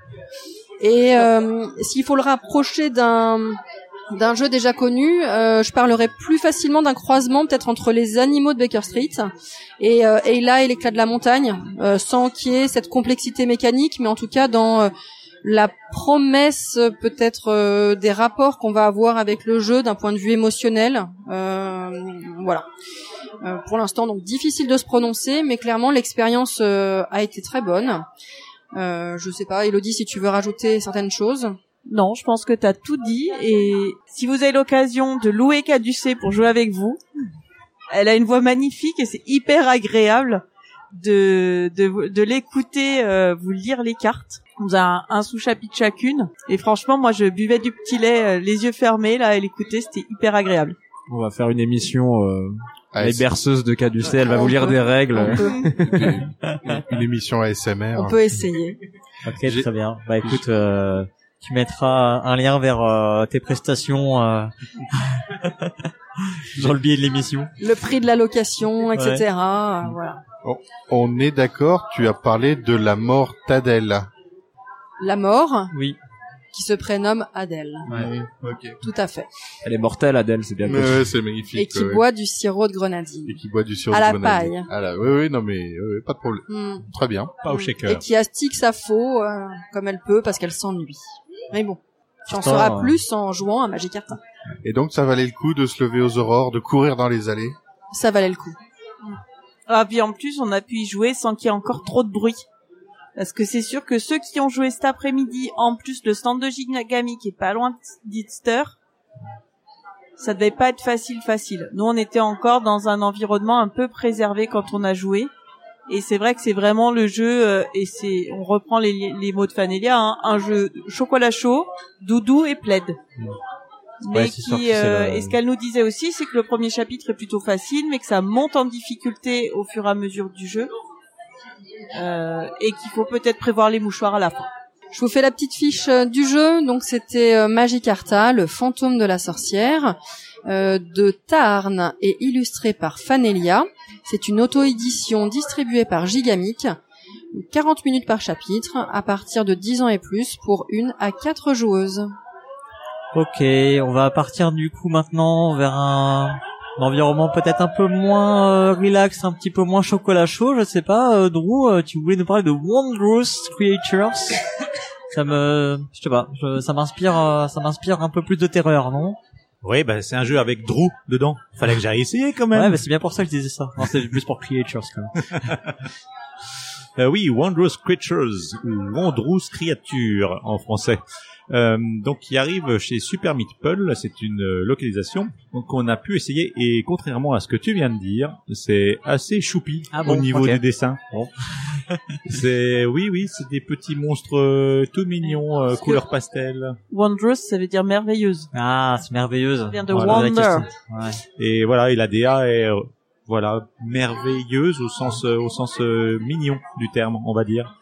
S5: Et euh, s'il faut le rapprocher d'un d'un jeu déjà connu, euh, je parlerai plus facilement d'un croisement peut-être entre les animaux de Baker Street et euh, Ayla et l'éclat de la montagne, euh, sans qu'il y ait cette complexité mécanique, mais en tout cas dans euh, la promesse peut-être euh, des rapports qu'on va avoir avec le jeu d'un point de vue émotionnel. Euh, voilà. Euh, pour l'instant, donc difficile de se prononcer, mais clairement l'expérience euh, a été très bonne. Euh, je sais pas, Elodie, si tu veux rajouter certaines choses.
S3: Non, je pense que t'as tout dit, et si vous avez l'occasion de louer Caducée pour jouer avec vous, elle a une voix magnifique et c'est hyper agréable de de, de l'écouter, euh, vous lire les cartes. On a un, un sous-chapitre chacune, et franchement, moi je buvais du petit lait, euh, les yeux fermés, là, et l'écouter, c'était hyper agréable.
S4: On va faire une émission euh,
S2: Ah,
S4: les
S2: c'est-
S4: berceuses de Caducée, elle va
S5: On
S4: vous lire
S5: peut-
S4: des règles.
S5: On peut,
S2: Une émission A S M R.
S5: on peut essayer.
S1: Ok, très bien. Bah écoute, euh, tu mettras un lien vers euh, tes prestations euh, dans le billet de l'émission.
S5: Le prix de la location, et cetera. Euh, voilà.
S2: On est d'accord, tu as parlé de la mort d'Adèle.
S5: La mort,
S1: Oui.
S5: qui se prénomme Adèle.
S2: Ouais. Ok.
S5: Tout à fait.
S4: Elle est mortelle, Adèle, c'est bien
S2: Mais
S4: possible.
S2: ouais, c'est magnifique.
S5: Et qui
S2: ouais.
S5: boit du sirop de grenadine.
S2: Et qui boit du sirop
S5: À
S2: de
S5: la
S2: grenadine.
S5: paille.
S2: Ah là, oui, oui, non mais ouais, ouais, pas de problème.
S5: Hmm.
S2: Très bien.
S6: Pas au
S5: Et
S6: shaker.
S5: qui astique sa faux euh, comme elle peut parce qu'elle s'ennuie. Mais bon, tu en
S1: Putain.
S5: sauras plus en jouant à Magic Artin.
S2: Et donc ça valait le coup de se lever aux aurores, de courir dans les allées.
S5: Ça valait le coup.
S3: Ah, puis en plus, on a pu y jouer sans qu'il y ait encore trop de bruit. Parce que c'est sûr que ceux qui ont joué cet après-midi, en plus le stand de Gigami qui est pas loin d'Itster, ça devait pas être facile facile. Nous, on était encore dans un environnement un peu préservé quand on a joué. Et c'est vrai que c'est vraiment le jeu, euh, et c'est, on reprend les, les mots de Fanelia, hein, un jeu chocolat chaud, doudou et plaid. Mais
S1: Ouais, c'est sûr que
S3: qui,
S1: c'est
S3: euh,
S1: le-
S3: et ce qu'elle nous disait aussi, c'est que le premier chapitre est plutôt facile, mais que ça monte en difficulté au fur et à mesure du jeu, euh, et qu'il faut peut-être prévoir les mouchoirs à la fin.
S5: Je vous fais la petite fiche euh, du jeu. Donc c'était euh, Magic Arta, le fantôme de la sorcière, euh, de Tarn et illustré par Fanelia. C'est une auto-édition distribuée par Gigamic. quarante minutes par chapitre, à partir de dix ans et plus, pour une à quatre joueuses.
S1: Ok, on va partir du coup maintenant vers un, un environnement peut-être un peu moins euh, relax, un petit peu moins chocolat chaud, je sais pas. Euh, Drew, euh, tu voulais nous parler de Wondrous Creatures. Ça me, je sais pas, je- ça m'inspire, euh, ça m'inspire un peu plus de terreur, non?
S6: Oui, bah c'est un jeu avec Drew dedans. Fallait que j'aille essayer quand même.
S1: Ouais, bah c'est bien pour ça que je disais ça. Non, c'est plus pour Creatures quand même.
S6: Euh, oui, Wondrous Creatures ou Wondrous Créatures en français. Euh, donc qui arrive chez Super Meatball, c'est une euh, localisation donc on a pu essayer et contrairement à ce que tu viens de dire, c'est assez choupi
S1: Ah bon,
S6: au niveau
S1: ok.
S6: du dessin.
S1: Bon.
S6: C'est oui oui, c'est des petits monstres euh, tout mignons euh,
S3: Parce
S6: couleur
S3: que-
S6: pastel
S3: Wondrous, ça veut dire merveilleuse.
S1: Ah, c'est merveilleuse.
S3: Ça vient de
S1: Voilà,
S3: Wonder.
S1: la question. Ouais.
S6: et voilà, et la D A est euh, voilà, merveilleuse au sens euh, au sens euh, mignon du terme, on va dire.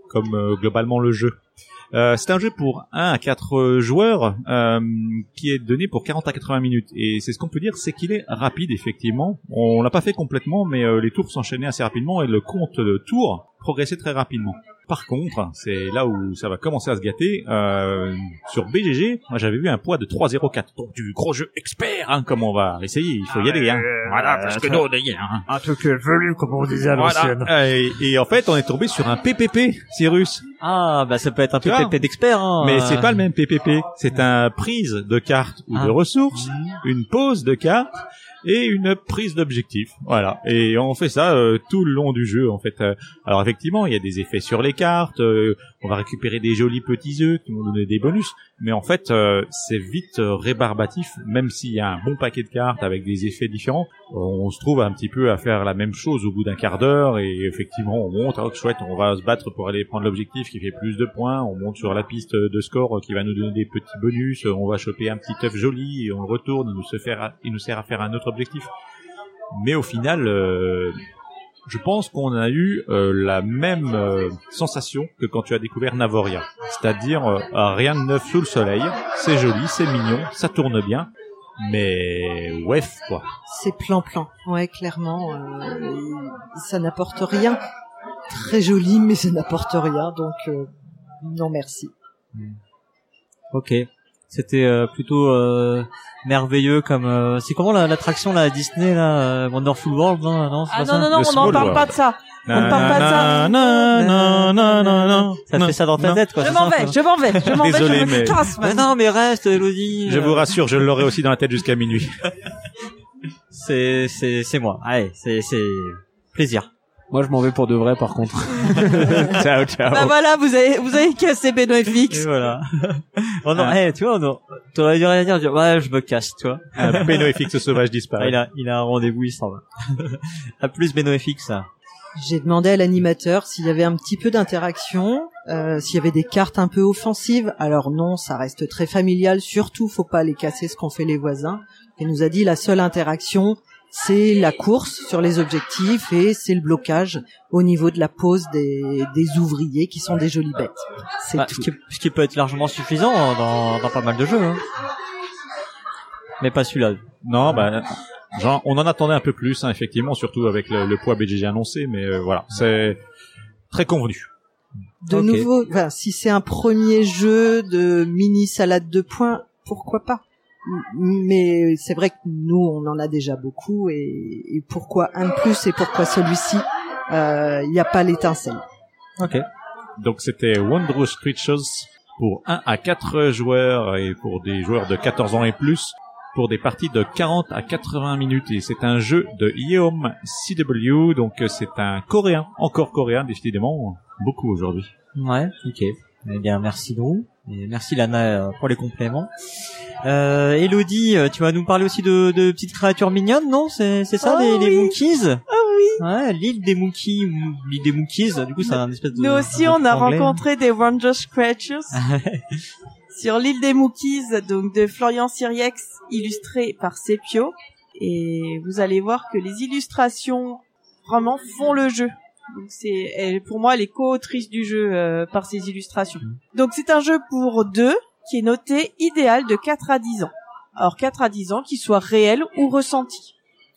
S6: comme euh, globalement le jeu. Euh, c'est un jeu pour un à quatre joueurs euh, qui est donné pour quarante à quatre-vingts minutes et c'est ce qu'on peut dire, c'est qu'il est rapide effectivement. On l'a pas fait complètement mais euh, les tours s'enchaînaient assez rapidement et le compte de tours progressait très rapidement. Par contre, c'est là où ça va commencer à se gâter. Euh, sur B G G, moi j'avais vu un poids de trois zéro quatre, donc du gros jeu expert, hein, comme on va essayer, il faut y aller, hein. Voilà, parce que nous, on est, hein.
S8: Un truc velu, comme on disait à l'ancienne.
S6: Voilà. Et, et en fait, on est tombé sur un P P P, Cyrus.
S1: Ah, bah ça peut être un P P P d'expert, hein.
S6: Mais c'est pas le même P P P, c'est un prise de cartes ou
S1: ah.
S6: de ressources, une pose de cartes, et une prise d'objectif, voilà. Et on fait ça euh, tout le long du jeu, en fait. Euh, alors effectivement, il y a des effets sur les cartes, euh, on va récupérer des jolis petits œufs qui vont donner des bonus, mais en fait, euh, c'est vite euh, rébarbatif, même s'il y a un bon paquet de cartes avec des effets différents, on se trouve un petit peu à faire la même chose au bout d'un quart d'heure, et effectivement, on monte, oh, chouette, on va se battre pour aller prendre l'objectif qui fait plus de points, on monte sur la piste de score qui va nous donner des petits bonus, on va choper un petit œuf joli, et on le retourne, il nous, se fait à, il nous sert à faire un autre objectif. Mais au final, euh, je pense qu'on a eu euh, la même euh, sensation que quand tu as découvert Navoria. C'est-à-dire, euh, rien de neuf sous le soleil, c'est joli, c'est mignon, ça tourne bien, mais wef, quoi.
S7: C'est plan-plan, ouais, clairement. Euh, ça n'apporte rien. Très joli, mais ça n'apporte rien, donc euh, non merci.
S1: Ok. C'était euh, plutôt euh, merveilleux comme euh, c'est comment la, l'attraction là à Disney là euh, Wonderful World non non c'est
S3: ah
S1: pas
S3: non
S1: ça
S3: non non on n'en parle pas de ça on ne parle pas de ça
S1: non non non non non ça te fait ça dans ta tête quoi.
S3: Je m'en vais je m'en vais je m'en vais
S6: Désolé,
S3: je me
S6: mais...
S3: casse
S1: mais non mais reste Elodie.
S6: Je vous rassure, je l'aurai aussi dans la tête jusqu'à minuit.
S1: c'est c'est c'est moi allez c'est c'est plaisir.
S4: Moi, je m'en vais pour de vrai, par contre. Ciao, ciao.
S3: Bah voilà, vous avez, vous avez cassé Benoît F X.
S1: Et voilà. Oh non, ah. hey, tu vois, non, t'aurais dû rien dire, dire, ouais, je me casse, tu vois.
S6: Ah, Benoît F X sauvage disparaît.
S1: Ah, il a, il a un rendez-vous, il s'en va. À plus, Benoît F X.
S7: J'ai demandé à l'animateur s'il y avait un petit peu d'interaction, euh, s'il y avait des cartes un peu offensives. Alors non, ça reste très familial, surtout, faut pas les casser ce qu'ont fait les voisins. Il nous a dit la seule interaction, c'est la course sur les objectifs et c'est le blocage au niveau de la pose des, des ouvriers qui sont des jolies bêtes. C'est
S1: bah,
S7: tout.
S1: Ce qui, ce qui peut être largement suffisant dans, dans pas mal de jeux, hein. Mais pas celui-là.
S6: Non, bah, genre, on en attendait un peu plus, hein, effectivement, surtout avec le, le poids B G G annoncé, mais euh, voilà, c'est très convenu.
S7: De
S1: okay.
S7: nouveau, enfin, si c'est un premier jeu de mini salade de points, pourquoi pas? Mais c'est vrai que nous on en a déjà beaucoup et, et pourquoi un de plus et pourquoi celui-ci il euh, n'y a pas l'étincelle.
S1: Ok.
S6: Donc c'était Wondrous Creatures pour un à quatre joueurs et pour des joueurs de quatorze ans et plus pour des parties de quarante à quatre-vingts minutes et c'est un jeu de Yeom C W donc c'est un coréen, encore coréen décidément, beaucoup aujourd'hui.
S1: Ouais, ok. Eh bien, merci Drew. Et merci Lana pour les compléments. Euh, Elodie, tu vas nous parler aussi de, de petites créatures mignonnes, non? C'est, c'est ça,
S3: oh,
S1: les,
S3: oui.
S1: les Monkeys?
S3: Ah oui.
S1: Ouais, l'île des Monkeys, l'île des Monkeys. Du coup, c'est un espèce de...
S3: Nous aussi, on a anglais. rencontré des Wondrous Creatures. Sur l'île des Monkeys, donc de Florian Siriex, illustré par Sepio. Et vous allez voir que les illustrations vraiment font le jeu. Donc c'est, elle, pour moi, elle est co-autrice du jeu euh, par ses illustrations. Donc c'est un jeu pour deux qui est noté idéal de quatre à dix ans. Alors quatre à dix ans, qu'il soit réel ou ressenti.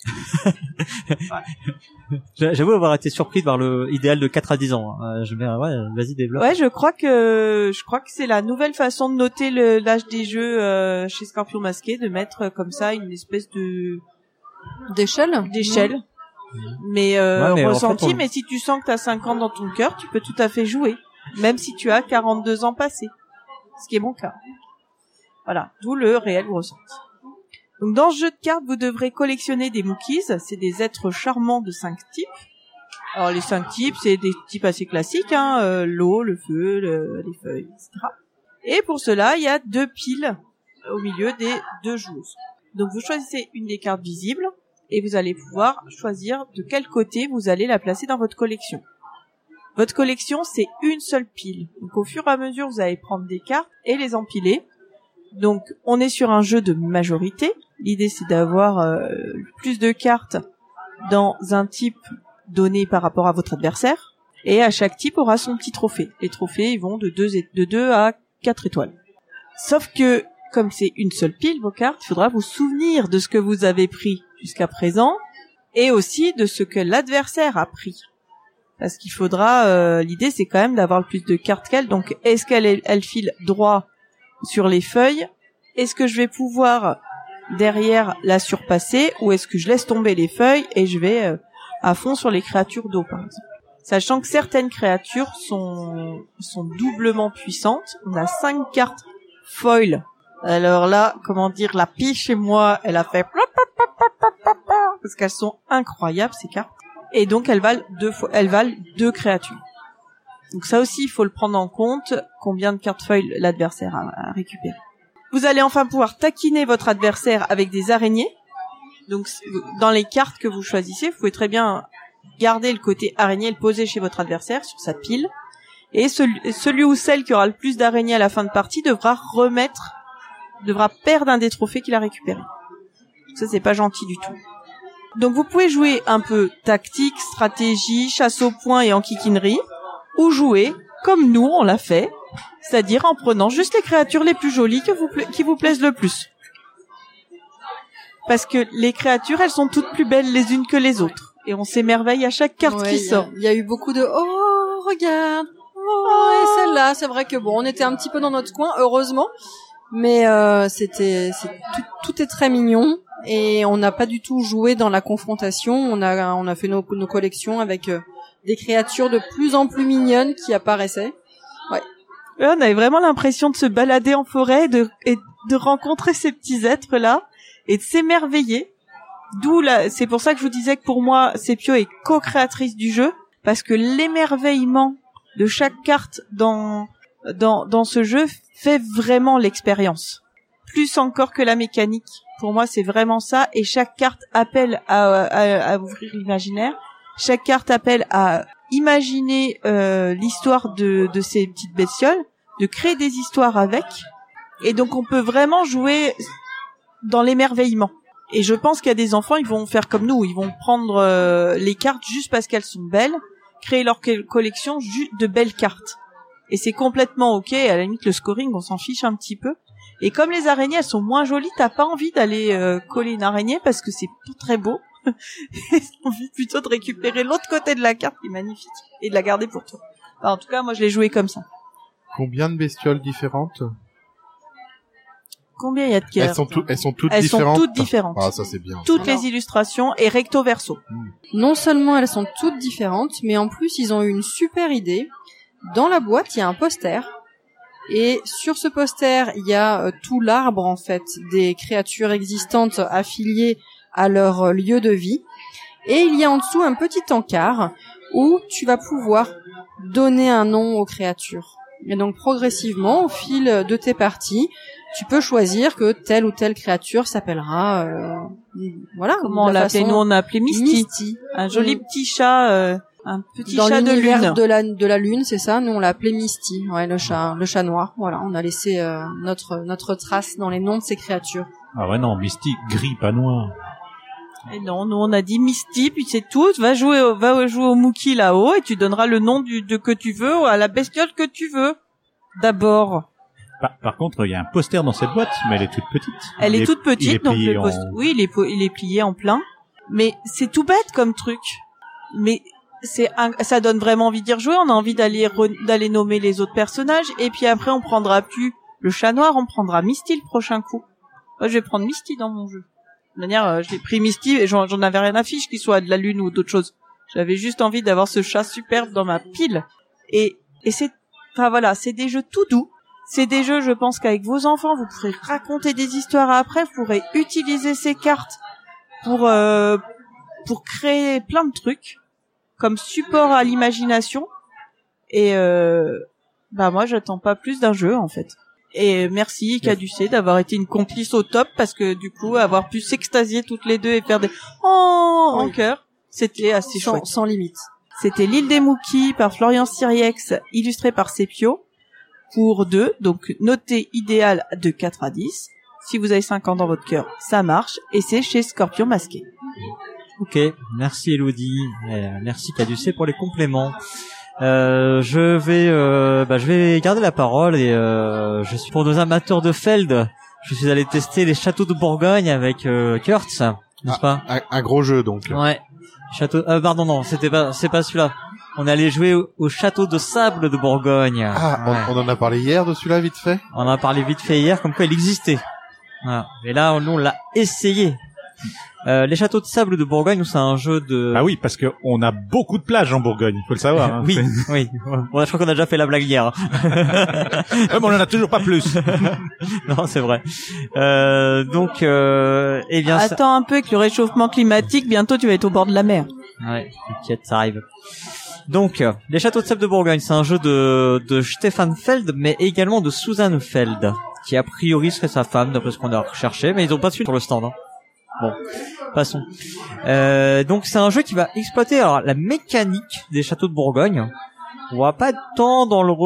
S1: J'avoue avoir été surpris de voir le idéal de quatre à dix ans. Euh, je vais, ouais, vas-y développe.
S3: Ouais, je crois que je crois que c'est la nouvelle façon de noter le, l'âge des jeux euh, chez Scorpion Masqué, de mettre comme ça une espèce de
S5: d'échelle.
S3: D'échelle. Mmh. Mais, euh,
S1: ouais, mais
S3: ressenti,
S1: en fait, on...
S3: mais si tu sens que t'as cinq ans dans ton cœur, tu peux tout à fait jouer, même si tu as quarante-deux ans passés, ce qui est mon cas. Voilà, d'où le réel ressenti. Donc dans ce jeu de cartes, vous devrez collectionner des Mookies, c'est des êtres charmants de cinq types. Alors les cinq types, c'est des types assez classiques, hein, euh, l'eau, le feu, le, les feuilles, et cetera. Et pour cela, il y a deux piles au milieu des deux joueuses. Donc vous choisissez une des cartes visibles, et vous allez pouvoir choisir de quel côté vous allez la placer dans votre collection. Votre collection, c'est une seule pile. Donc au fur et à mesure, vous allez prendre des cartes et les empiler. Donc on est sur un jeu de majorité. L'idée, c'est d'avoir euh, plus de cartes dans un type donné par rapport à votre adversaire. Et à chaque type aura son petit trophée. Les trophées, ils vont de deux, et, de deux à quatre étoiles. Sauf que, comme c'est une seule pile, vos cartes, il faudra vous souvenir de ce que vous avez pris jusqu'à présent, et aussi de ce que l'adversaire a pris. Parce qu'il faudra, euh, l'idée c'est quand même d'avoir le plus de cartes qu'elle, donc est-ce qu'elle elle file droit sur les feuilles? Est-ce que je vais pouvoir derrière la surpasser, ou est-ce que je laisse tomber les feuilles et je vais euh, à fond sur les créatures d'eau, par exemple? Sachant que certaines créatures sont, sont doublement puissantes. On a cinq cartes foil. Alors là, comment dire, la pile chez moi, elle a fait parce qu'elles sont incroyables, ces cartes. Et donc, elles valent deux fois, elles valent deux créatures. Donc ça aussi, il faut le prendre en compte, combien de cartes foil l'adversaire a, a récupéré. Vous allez enfin pouvoir taquiner votre adversaire avec des araignées. Donc, dans les cartes que vous choisissez, vous pouvez très bien garder le côté araignée et le poser chez votre adversaire sur sa pile. Et celui, celui ou celle qui aura le plus d'araignées à la fin de partie devra remettre, devra perdre un des trophées qu'il a récupéré. Ça, c'est pas gentil du tout. Donc, vous pouvez jouer un peu tactique, stratégie, chasse au point et enquiquinerie, ou jouer comme nous, on l'a fait, c'est-à-dire en prenant juste les créatures les plus jolies que vous pla- qui vous plaisent le plus. Parce que les créatures, elles sont toutes plus belles les unes que les autres. Et on s'émerveille à chaque carte
S5: ouais,
S3: qui
S5: y a,
S3: sort.
S5: Il y a eu beaucoup de « Oh, regarde !» Oh, et celle-là, c'est vrai que bon, on était un petit peu dans notre coin, heureusement. Mais euh, c'était, c'est, tout, tout est très mignon. Et on n'a pas du tout joué dans la confrontation. On a, on a fait nos, nos collections avec euh, des créatures de plus en plus mignonnes qui apparaissaient. Ouais.
S3: Et on avait vraiment l'impression de se balader en forêt et de, et de rencontrer ces petits êtres-là et de s'émerveiller. D'où la, c'est pour ça que je vous disais que pour moi, Sepio est co-créatrice du jeu, parce que l'émerveillement de chaque carte dans, dans, dans ce jeu fait vraiment l'expérience. Plus encore que la mécanique. Pour moi, c'est vraiment ça, et chaque carte appelle à, à, à ouvrir l'imaginaire. Chaque carte appelle à imaginer euh, l'histoire de, de ces petites bestioles, de créer des histoires avec, et donc on peut vraiment jouer dans l'émerveillement. Et je pense qu'il y a des enfants, ils vont faire comme nous, ils vont prendre euh, les cartes juste parce qu'elles sont belles, créer leur collection juste de belles cartes. Et c'est complètement ok, à la limite le scoring, on s'en fiche un petit peu. Et comme les araignées, elles sont moins jolies, t'as pas envie d'aller euh, coller une araignée parce que c'est pas très beau. T'as envie plutôt de récupérer l'autre côté de la carte qui est magnifique et de la garder pour toi. Enfin, en tout cas, moi je l'ai joué comme ça.
S2: Combien de bestioles différentes?
S3: Combien il y a de cartes?
S2: Elles sont, tout, elles sont toutes
S3: elles
S2: différentes.
S3: Elles sont toutes différentes.
S2: Ah, ça c'est bien.
S3: Toutes
S5: Alors,
S3: les illustrations et recto verso.
S5: Non seulement elles sont toutes différentes, mais en plus ils ont eu une super idée. Dans la boîte, il y a un poster. Et sur ce poster, il y a euh, tout l'arbre en fait des créatures existantes affiliées à leur euh, lieu de vie. Et il y a en dessous un petit encart où tu vas pouvoir donner un nom aux créatures. Et donc progressivement, au fil de tes parties, tu peux choisir que telle ou telle créature s'appellera, euh, voilà.
S3: Comment on l'appelait? Nous, on a appelé Misty.
S5: Misty.
S3: Un joli mmh. petit chat, euh, un petit
S5: Dans
S3: chat de
S5: l'univers
S3: lune.
S5: de la, de la lune, c'est ça. Nous, on l'a appelé Misty. Ouais, le chat, le chat noir. Voilà. On a laissé, euh, notre, notre trace dans les noms de ces créatures.
S6: Ah ouais, non, Misty, gris, pas noir.
S3: Et non, nous, on a dit Misty, puis c'est tout. Va jouer, au, va jouer au Mookie là-haut et tu donneras le nom du, de que tu veux ou à la bestiole que tu veux. D'abord.
S6: Par, par contre, il y a un poster dans cette boîte, mais elle est toute petite.
S3: Elle est, est toute petite,
S6: est
S3: donc le
S6: en...
S3: post... oui, il est, il est plié en plein. Mais c'est tout bête comme truc. Mais c'est un... ça donne vraiment envie d'y rejouer. On a envie d'aller re... d'aller nommer les autres personnages. Et puis après, on prendra plus le chat noir, on prendra Misty le prochain coup. Moi, je vais prendre Misty dans mon jeu. De manière, euh, j'ai pris Misty et j'en, j'en avais rien à fiche qu'il soit de la lune ou d'autre chose. J'avais juste envie d'avoir ce chat superbe dans ma pile. Et, et c'est, enfin voilà, c'est des jeux tout doux. C'est des jeux, je pense qu'avec vos enfants, vous pourrez raconter des histoires après, vous pourrez utiliser ces cartes pour, euh, pour créer plein de trucs, comme support à l'imagination. Et, euh, bah, moi, j'attends pas plus d'un jeu, en fait. Et merci Caducé d'avoir été une complice au top, parce que du coup avoir pu s'extasier toutes les deux et faire des oh en cœur, c'était assez
S5: sans,
S3: chouette.
S5: Sans limite.
S3: C'était l'île des Mookies par Florian Siriex, illustré par Sepio, pour deux, donc noté idéal de quatre à dix. Si vous avez cinq ans dans votre cœur, ça marche, et c'est chez Scorpion Masqué.
S1: Ok, merci Elodie, euh, merci Caducé pour les compléments. Euh, je vais, euh, bah, je vais garder la parole et euh, je suis pour nos amateurs de Feld. Je suis allé tester les châteaux de Bourgogne avec euh, Kurtz, n'est-ce pas?
S2: un, un gros jeu donc.
S1: Ouais. Château. Euh, pardon, non, c'était pas, c'est pas celui-là. On est allé jouer au, au château de sable de Bourgogne.
S2: Ah,
S1: ouais.
S2: on, on en a parlé hier de celui-là vite fait.
S1: On en a parlé vite fait hier, comme quoi il existait. Voilà. Et là, nous, on l'a essayé. Euh, les châteaux de sable de Bourgogne, nous, c'est un jeu de...
S6: Ah oui, parce que on a beaucoup de plages en Bourgogne, il faut le savoir. Hein.
S1: oui, oui. Bon, je crois qu'on a déjà fait la blague hier.
S6: ouais, mais on en a toujours pas plus.
S1: non, c'est vrai. Euh, donc, euh, eh bien...
S3: Attends
S1: ça...
S3: un peu avec le réchauffement climatique, bientôt tu vas être au bord de la mer.
S1: Ouais, t'inquiète, ça arrive. Donc, euh, les châteaux de sable de Bourgogne, c'est un jeu de, de Stefan Feld, mais également de Susan Feld, qui a priori serait sa femme, d'après ce qu'on a recherché, mais ils ont pas su sur le stand, hein. Bon, passons. Euh, donc c'est un jeu qui va exploiter alors la mécanique des châteaux de Bourgogne. On va pas être tant dans le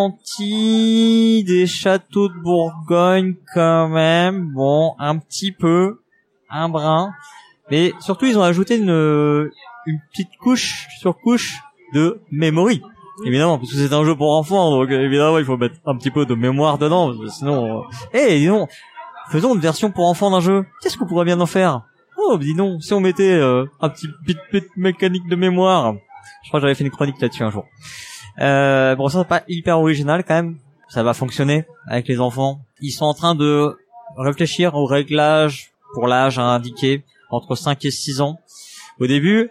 S1: ressenti des châteaux de Bourgogne quand même. Bon, un petit peu, un brin, mais surtout ils ont ajouté une une petite couche sur couche de memory. Évidemment, parce que c'est un jeu pour enfants, donc évidemment il faut mettre un petit peu de mémoire dedans, sinon. Eh, hey, dis donc. Faisons une version pour enfants d'un jeu. Qu'est-ce qu'on pourrait bien en faire? Oh, dis donc, si on mettait euh, un petit bit bit mécanique de mémoire. Je crois que j'avais fait une chronique là-dessus un jour. Euh, bon, ça c'est pas hyper original quand même. Ça va fonctionner avec les enfants. Ils sont en train de réfléchir au réglage pour l'âge à indiquer entre cinq et six ans. Au début,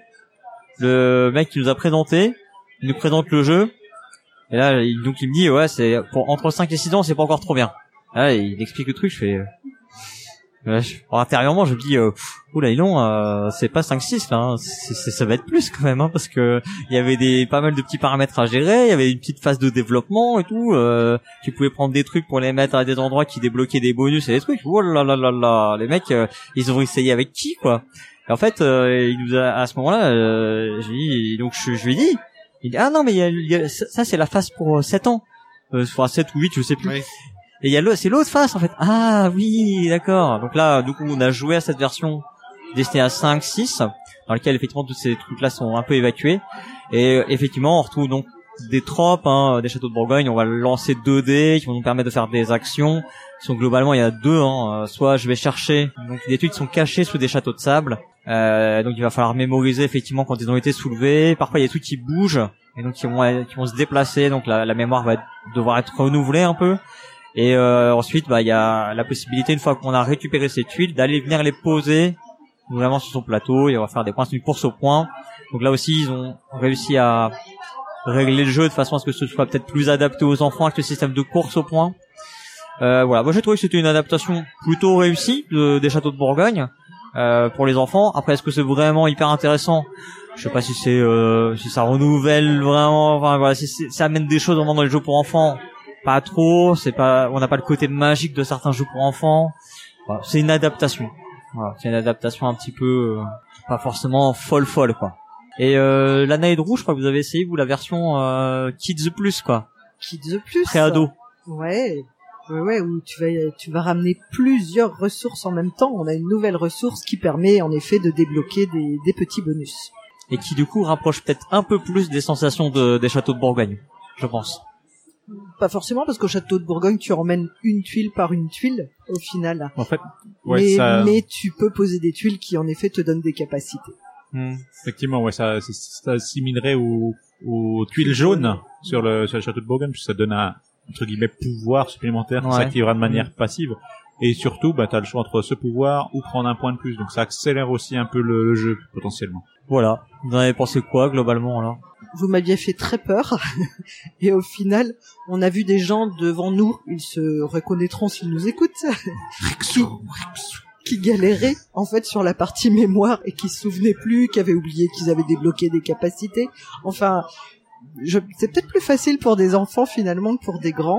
S1: le mec qui nous a présenté, il nous présente le jeu. Et là, il, donc il me dit, ouais, c'est pour entre cinq et six ans, c'est pas encore trop bien. Là, il explique le truc, je fais... Euh, je, intérieurement, je me dis, euh, oula, non, euh, c'est pas cinq six là, hein, c'est, c'est, ça va être plus quand même, hein, parce que il y avait des pas mal de petits paramètres à gérer, il y avait une petite phase de développement et tout. Euh, tu pouvais prendre des trucs pour les mettre à des endroits qui débloquaient des bonus et des trucs. Oh là là là là, les mecs, euh, ils ont essayé avec qui quoi? Et en fait, euh, il nous a, à ce moment-là, euh, j'ai dit, donc je, je lui ai dit, il dit ah non mais il y a, il y a, ça c'est la phase pour sept ans, euh, enfin sept ou huit, je sais plus. Oui. Et il y a le, c'est l'autre face en fait. Ah oui, d'accord. Donc là, du coup, on a joué à cette version destinée à cinq six, dans laquelle effectivement tous ces trucs-là sont un peu évacués. Et effectivement, on retrouve donc des tropes, hein, des châteaux de Bourgogne. On va lancer deux dés qui vont nous permettre de faire des actions. Donc globalement, il y a deux. Hein. Soit je vais chercher donc des trucs qui sont cachés sous des châteaux de sable. Euh, donc il va falloir mémoriser effectivement quand ils ont été soulevés. Parfois, il y a des trucs qui bougent et donc qui vont qui vont se déplacer. Donc la, la mémoire va être, devoir être renouvelée un peu. Et euh, ensuite, bah il y a la possibilité, une fois qu'on a récupéré ces tuiles, d'aller venir les poser vraiment sur son plateau et on va faire des points, c'est une course au point. Donc là aussi, ils ont réussi à régler le jeu de façon à ce que ce soit peut-être plus adapté aux enfants avec le système de course au point. Euh, voilà, moi j'ai trouvé que c'était une adaptation plutôt réussie de, des châteaux de Bourgogne euh, pour les enfants. Après, est-ce que c'est vraiment hyper intéressant? Je sais pas si c'est euh, si ça renouvelle vraiment. Enfin voilà, si ça amène des choses vraiment dans les jeux pour enfants. Pas trop, c'est pas, on n'a pas le côté magique de certains jeux pour enfants. Voilà, c'est une adaptation. Voilà, c'est une adaptation un petit peu, euh, pas forcément folle folle quoi. Et euh, la Night Rouge, je crois que vous avez essayé vous la version euh, Kids Plus quoi.
S7: Kids Plus.
S1: Pré-ado.
S7: Ouais. Ouais, ouais, où tu vas, tu vas ramener plusieurs ressources en même temps. On a une nouvelle ressource qui permet en effet de débloquer des, des petits bonus.
S1: Et qui du coup rapproche peut-être un peu plus des sensations de, des châteaux de Bourgogne, je pense.
S7: Pas forcément, parce qu'au château de Bourgogne, tu emmènes une tuile par une tuile, au final.
S6: En fait, ouais,
S7: mais,
S6: ça...
S7: mais tu peux poser des tuiles qui, en effet, te donnent des capacités.
S6: Mmh. Effectivement, ouais, ça, ça, ça assimilerait aux, aux tuiles jaunes sur le, sur le château de Bourgogne, puisque ça donne un, entre guillemets, pouvoir supplémentaire qui ouais. s'activera de manière mmh. passive. Et surtout, bah, t'as le choix entre ce pouvoir ou prendre un point de plus. Donc ça accélère aussi un peu le, le jeu, potentiellement.
S1: Voilà. Vous en avez pensé quoi, globalement, alors?
S7: Vous m'aviez fait très peur. Et au final, on a vu des gens devant nous, ils se reconnaîtront s'ils nous écoutent, qui, qui galéraient, en fait, sur la partie mémoire et qui se souvenaient plus, qui avaient oublié qu'ils avaient débloqué des capacités. Enfin, je, c'est peut-être plus facile pour des enfants, finalement, que pour des grands,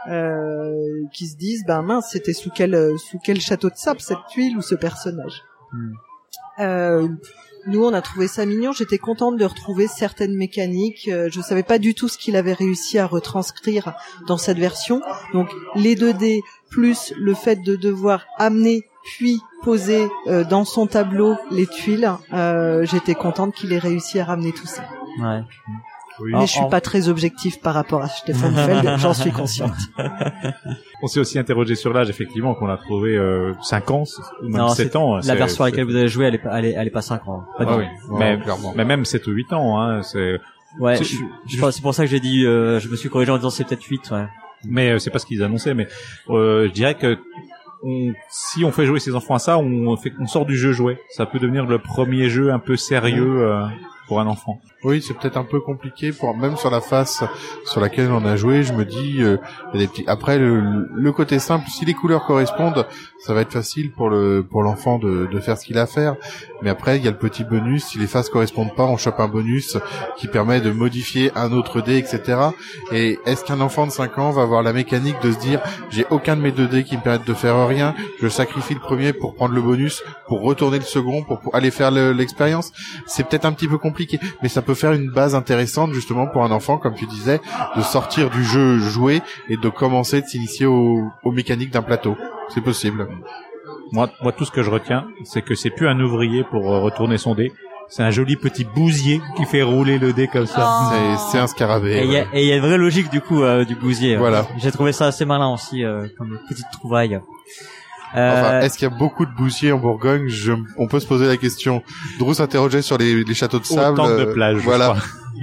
S7: euh, qui se disent, ben mince, c'était sous quel, sous quel château de sable, cette tuile ou ce personnage. Hmm. Euh, Nous, on a trouvé ça mignon. J'étais contente de retrouver certaines mécaniques. Euh, je savais pas du tout ce qu'il avait réussi à retranscrire dans cette version. Donc, les deux dés plus le fait de devoir amener puis poser euh, dans son tableau les tuiles. Euh, j'étais contente qu'il ait réussi à ramener tout ça.
S1: Ouais.
S2: Oui.
S7: Mais je suis pas très objectif par rapport à Stefan Feld, j'en suis consciente.
S6: On s'est aussi interrogé sur l'âge, effectivement, qu'on a trouvé euh, cinq ans ou même
S1: non,
S6: sept ans.
S1: La version à laquelle vous avez joué, elle est pas, elle est, elle est pas cinq ans. Pas
S6: ah oui.
S2: Ouais,
S6: mais,
S2: clairement.
S6: mais même sept ou huit ans, hein, c'est...
S1: Ouais,
S6: c'est,
S1: je, je, je, c'est pour ça que j'ai dit, euh, je me suis corrigé en disant c'est peut-être huit, ouais.
S6: Mais euh, c'est pas ce qu'ils annonçaient, mais euh, je dirais que on, si on fait jouer ses enfants à ça, on fait, on sort du jeu jouet. Ça peut devenir le premier jeu un peu sérieux euh, pour un enfant.
S2: Oui, c'est peut-être un peu compliqué pour même sur la face sur laquelle on a joué. Je me dis, euh, il y a des petits. Après, le, le côté simple, si les couleurs correspondent, ça va être facile pour le pour l'enfant de, de faire ce qu'il a à faire. Mais après, il y a le petit bonus. Si les faces correspondent pas, on chope un bonus qui permet de modifier un autre dé, et cetera. Et est-ce qu'un enfant de cinq ans va avoir la mécanique de se dire, j'ai aucun de mes deux dés qui me permettent de faire rien, je sacrifie le premier pour prendre le bonus, pour retourner le second, pour, pour aller faire le, l'expérience. C'est peut-être un petit peu compliqué, mais ça peut faire une base intéressante justement pour un enfant, comme tu disais, de sortir du jeu joué et de commencer de s'initier aux, aux mécaniques d'un plateau. C'est possible.
S6: Moi, moi, tout ce que je retiens, c'est que c'est plus un ouvrier pour retourner son dé. C'est un joli petit bousier qui fait rouler le dé comme ça.
S3: Oh.
S2: C'est, c'est un scarabée.
S1: Et il
S2: ouais.
S1: y, y a une vraie logique du coup euh, du bousier.
S2: Voilà.
S1: J'ai trouvé ça assez malin aussi euh, comme petite trouvaille. Euh,
S2: Enfin, est-ce qu'il y a beaucoup de bousiers en Bourgogne? Je, on peut se poser la question. Drew s'interrogeait sur les, les châteaux de sable.
S6: Autant de plage.
S2: Voilà.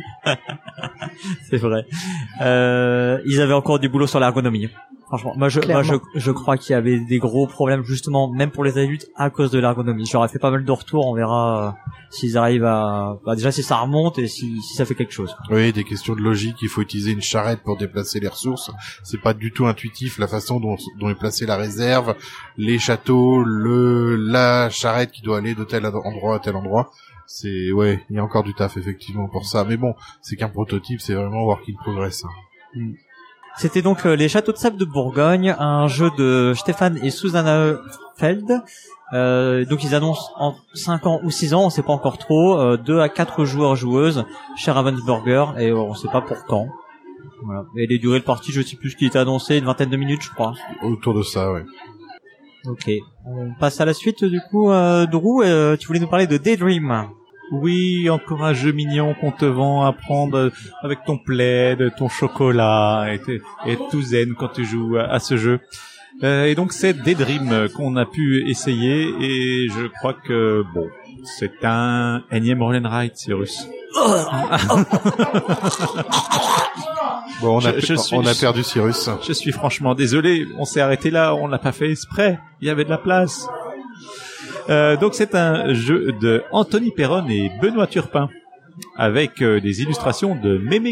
S1: c'est vrai. Euh, ils avaient encore du boulot sur l'ergonomie. Franchement, moi je, moi je, je crois qu'il y avait des gros problèmes justement, même pour les adultes, à cause de l'ergonomie. J'aurais fait pas mal de retours, on verra euh, s'ils arrivent à, bah, déjà si ça remonte et si, si ça fait quelque chose.
S2: Oui, des questions de logique. Il faut utiliser une charrette pour déplacer les ressources. C'est pas du tout intuitif la façon dont, dont est placée la réserve, les châteaux, le, la charrette qui doit aller de tel endroit à tel endroit. C'est, ouais, il y a encore du taf effectivement pour ça. Mais bon, c'est qu'un prototype, c'est vraiment work in progress. Hein.
S1: Mm. C'était donc euh, les Châteaux de Sable de Bourgogne, un jeu de Stefan et Susanna Feld. Euh, donc ils annoncent en cinq ans ou six ans, on sait pas encore trop, euh, deux à quatre joueurs joueuses chez Ravensburger et on sait pas pour quand. Voilà. Et les durées de partie, je sais plus ce qui était annoncé, une vingtaine de minutes je crois.
S2: Autour de ça, ouais.
S1: Ok. On passe à la suite du coup. Euh, Drew, euh, tu voulais nous parler de Daydream.
S6: Oui, encore un jeu mignon qu'on te vend à prendre avec ton plaid, ton chocolat, et t'es, et tout zen quand tu joues à, à ce jeu. Euh, et donc c'est Daydream qu'on a pu essayer, et je crois que, bon, c'est un énième roll and ride, Cyrus.
S2: Bon, on a,
S6: je, je suis,
S2: on a perdu Cyrus.
S6: Je suis franchement désolé, on s'est arrêté là, on l'a pas fait exprès, il y avait de la place. Euh, donc c'est un jeu de Anthony Perron et Benoît Turpin avec euh, des illustrations de Mémé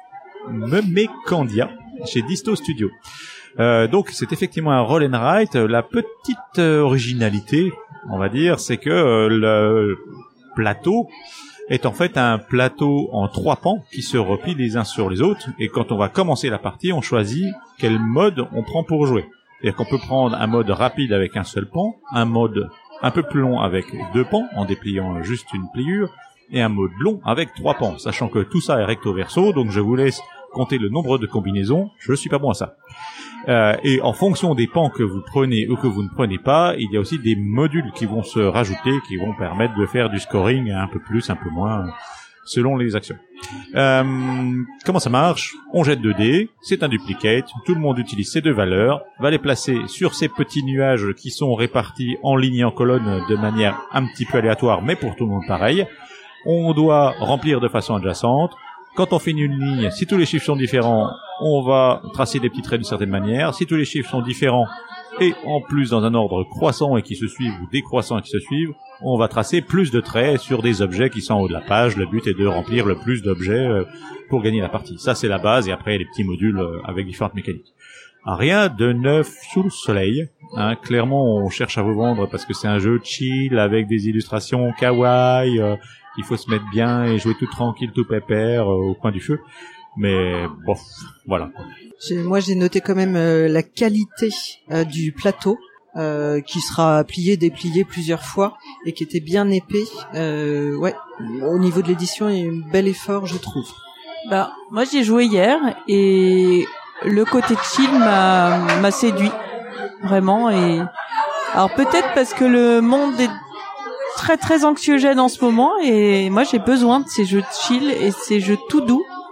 S6: Mémé Candia chez Disto Studio. Euh, donc c'est effectivement un roll and write. La petite euh, originalité, on va dire, c'est que euh, le plateau est en fait un plateau en trois pans qui se replient les uns sur les autres, et quand on va commencer la partie, on choisit quel mode on prend pour jouer. C'est-à-dire qu'on peut prendre un mode rapide avec un seul pan, un mode un peu plus long avec deux pans, en dépliant juste une pliure, et un mode long avec trois pans, sachant que tout ça est recto verso, donc je vous laisse compter le nombre de combinaisons, je suis pas bon à ça. Euh, et en fonction des pans que vous prenez ou que vous ne prenez pas, il y a aussi des modules qui vont se rajouter, qui vont permettre de faire du scoring un peu plus, un peu moins, selon les actions. Euh, comment ça marche? On jette deux dés, c'est un duplicate, tout le monde utilise ces deux valeurs, va les placer sur ces petits nuages qui sont répartis en ligne et en colonne de manière un petit peu aléatoire, mais pour tout le monde pareil. On doit remplir de façon adjacente. Quand on finit une ligne, si tous les chiffres sont différents, on va tracer des petits traits d'une certaine manière. Si tous les chiffres sont différents, et en plus dans un ordre croissant et qui se suivent, ou décroissant et qui se suivent, on va tracer plus de traits sur des objets qui sont en haut de la page. Le but est de remplir le plus d'objets pour gagner la partie. Ça, c'est la base, et après, les petits modules avec différentes mécaniques. Rien de neuf sous le soleil. Hein. Clairement, on cherche à vous vendre parce que c'est un jeu chill avec des illustrations kawaii. Euh, il faut se mettre bien et jouer tout tranquille, tout pépère euh, au coin du feu. Mais bon, voilà.
S7: J'ai, moi, j'ai noté quand même euh, la qualité euh, du plateau. Euh, qui sera plié, déplié plusieurs fois et qui était bien épais. Euh, ouais, au niveau de l'édition, il y a eu un bel effort, je trouve.
S3: Bah, moi j'ai joué hier et le côté chill m'a m'a séduit vraiment. Et alors peut-être parce que le monde est très très anxiogène en ce moment, et moi j'ai besoin de ces jeux chill et ces jeux tout doux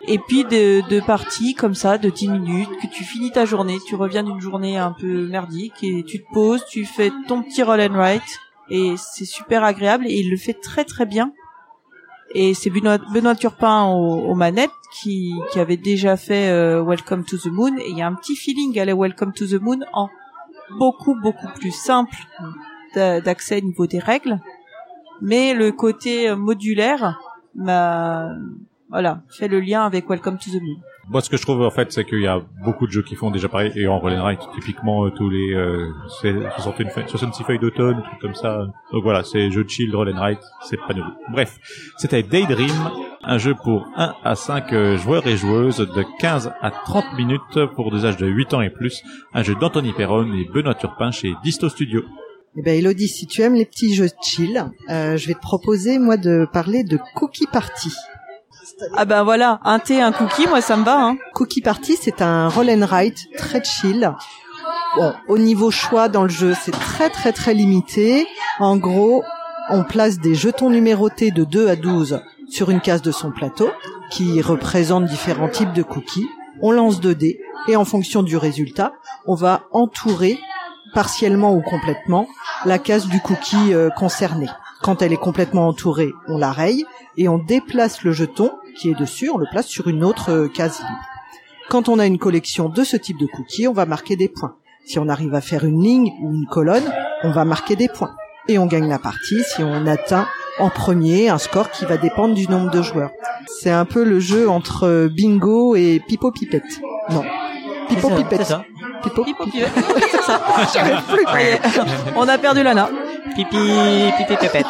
S3: Et puis de, de parties comme ça, de dix minutes, que tu finis ta journée, tu reviens d'une journée un peu merdique et tu te poses, tu fais ton petit roll and write et c'est super agréable et il le fait très très bien. Et c'est Benoît, Benoît Turpin aux, aux manettes qui, qui avait déjà fait euh, Welcome to the Moon et il y a un petit feeling à la Welcome to the Moon en beaucoup beaucoup plus simple d'accès au niveau des règles, mais le côté modulaire m'a voilà fait le lien avec Welcome to the Moon.
S6: Moi, ce que je trouve, en fait, c'est qu'il y a beaucoup de jeux qui font déjà pareil, et en roll and write, typiquement, euh, tous les, euh, c'est soixante-six feuilles d'automne, trucs comme ça. Donc voilà, c'est jeux de chill, roll and write, c'est pas nouveau. Bref. C'était Daydream, un jeu pour un à cinq joueurs et joueuses de quinze à trente minutes pour des âges de huit ans et plus. Un jeu d'Anthony Perron et Benoît Turpin chez Disto Studio.
S7: Eh ben, Elodie, si tu aimes les petits jeux de chill, euh, je vais te proposer, moi, de parler de Cookie Party.
S3: Ah ben voilà, un thé, un cookie, moi ça me va. Hein.
S7: Cookie Party, c'est un roll and write très chill. Bon, au niveau choix dans le jeu, c'est très très très limité. En gros, on place des jetons numérotés de deux à douze sur une case de son plateau, qui représentent différents types de cookies. On lance deux dés, et en fonction du résultat, on va entourer, partiellement ou complètement, la case du cookie euh, concerné. Quand elle est complètement entourée, on la raye, et on déplace le jeton qui est dessus, on le place sur une autre euh, case libre. Quand on a une collection de ce type de cookies, on va marquer des points. Si on arrive à faire une ligne ou une colonne, on va marquer des points. Et on gagne la partie si on atteint en premier un score qui va dépendre du nombre de joueurs. C'est un peu le jeu entre bingo et pipo pipette. Non. Pipo
S1: c'est ça,
S7: pipette.
S1: C'est ça.
S7: Pipo,
S3: Pipo pipette. C'est ça. J'arrive plus. On a perdu Lana.
S1: Pipi, pipi, pépette.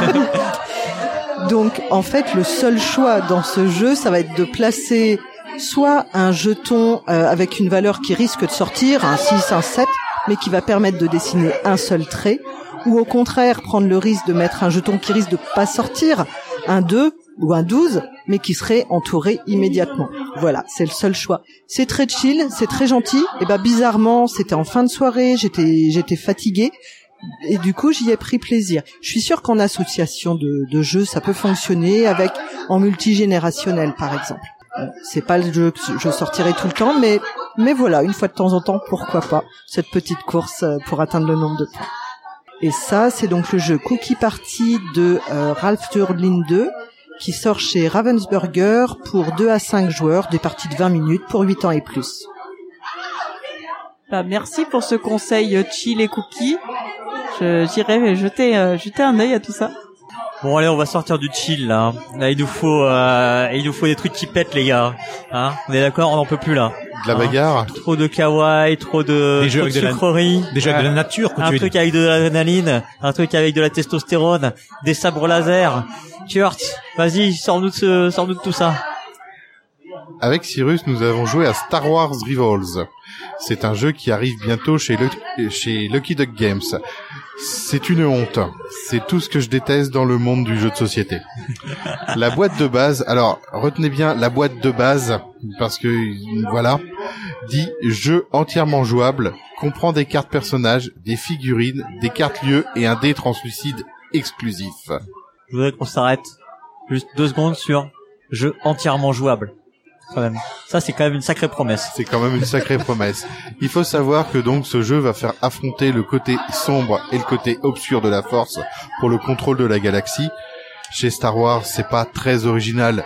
S7: Donc, en fait, le seul choix dans ce jeu, ça va être de placer soit un jeton euh, avec une valeur qui risque de sortir, un six, un sept, mais qui va permettre de dessiner un seul trait, ou au contraire, prendre le risque de mettre un jeton qui risque de pas sortir, un deux ou un douze, mais qui serait entouré immédiatement. Voilà, c'est le seul choix. C'est très chill, c'est très gentil, et ben bizarrement, c'était en fin de soirée, j'étais j'étais fatiguée, et du coup, j'y ai pris plaisir. Je suis sûre qu'en association de, de jeux, ça peut fonctionner avec en multigénérationnel, par exemple. C'est pas le jeu que je sortirai tout le temps, mais mais voilà, une fois de temps en temps, pourquoi pas cette petite course pour atteindre le nombre de points. Et ça, c'est donc le jeu Cookie Party de euh, Ralph Turlin deux, qui sort chez Ravensburger pour deux à cinq joueurs, des parties de vingt minutes pour huit ans et plus.
S3: Bah, merci pour ce conseil chill et cookie. Je, j'irai jeter, euh, jeter un œil à tout ça.
S1: Bon allez, on va sortir du chill là. Là il nous faut, euh, il nous faut des trucs qui pètent les gars. Hein, on est d'accord, on n'en peut plus là.
S2: De la
S1: hein
S2: bagarre.
S1: Trop de kawaii, trop de,
S6: des jeux
S1: trop
S6: avec
S1: de
S6: de
S1: sucreries.
S6: La, des jeux avec de la nature.
S1: Un truc avec de l'adrénaline, un truc avec de la testostérone, des sabres laser. Kurt, vas-y, sors-nous de ce, sors-nous de tout ça.
S2: Avec Cyrus, nous avons joué à Star Wars Rivals. C'est un jeu qui arrive bientôt chez, le, chez Lucky Duck Games. C'est une honte. C'est tout ce que je déteste dans le monde du jeu de société. La boîte de base, alors retenez bien la boîte de base, parce que voilà, dit jeu entièrement jouable, comprend des cartes personnages, des figurines, des cartes lieux et un dé translucide exclusif.
S1: Je voudrais qu'on s'arrête juste deux secondes sur jeu entièrement jouable. Quand même. Ça, c'est quand même une sacrée promesse.
S2: C'est quand même une sacrée promesse. Il faut savoir que donc ce jeu va faire affronter le côté sombre et le côté obscur de la Force pour le contrôle de la galaxie. Chez Star Wars, c'est pas très original.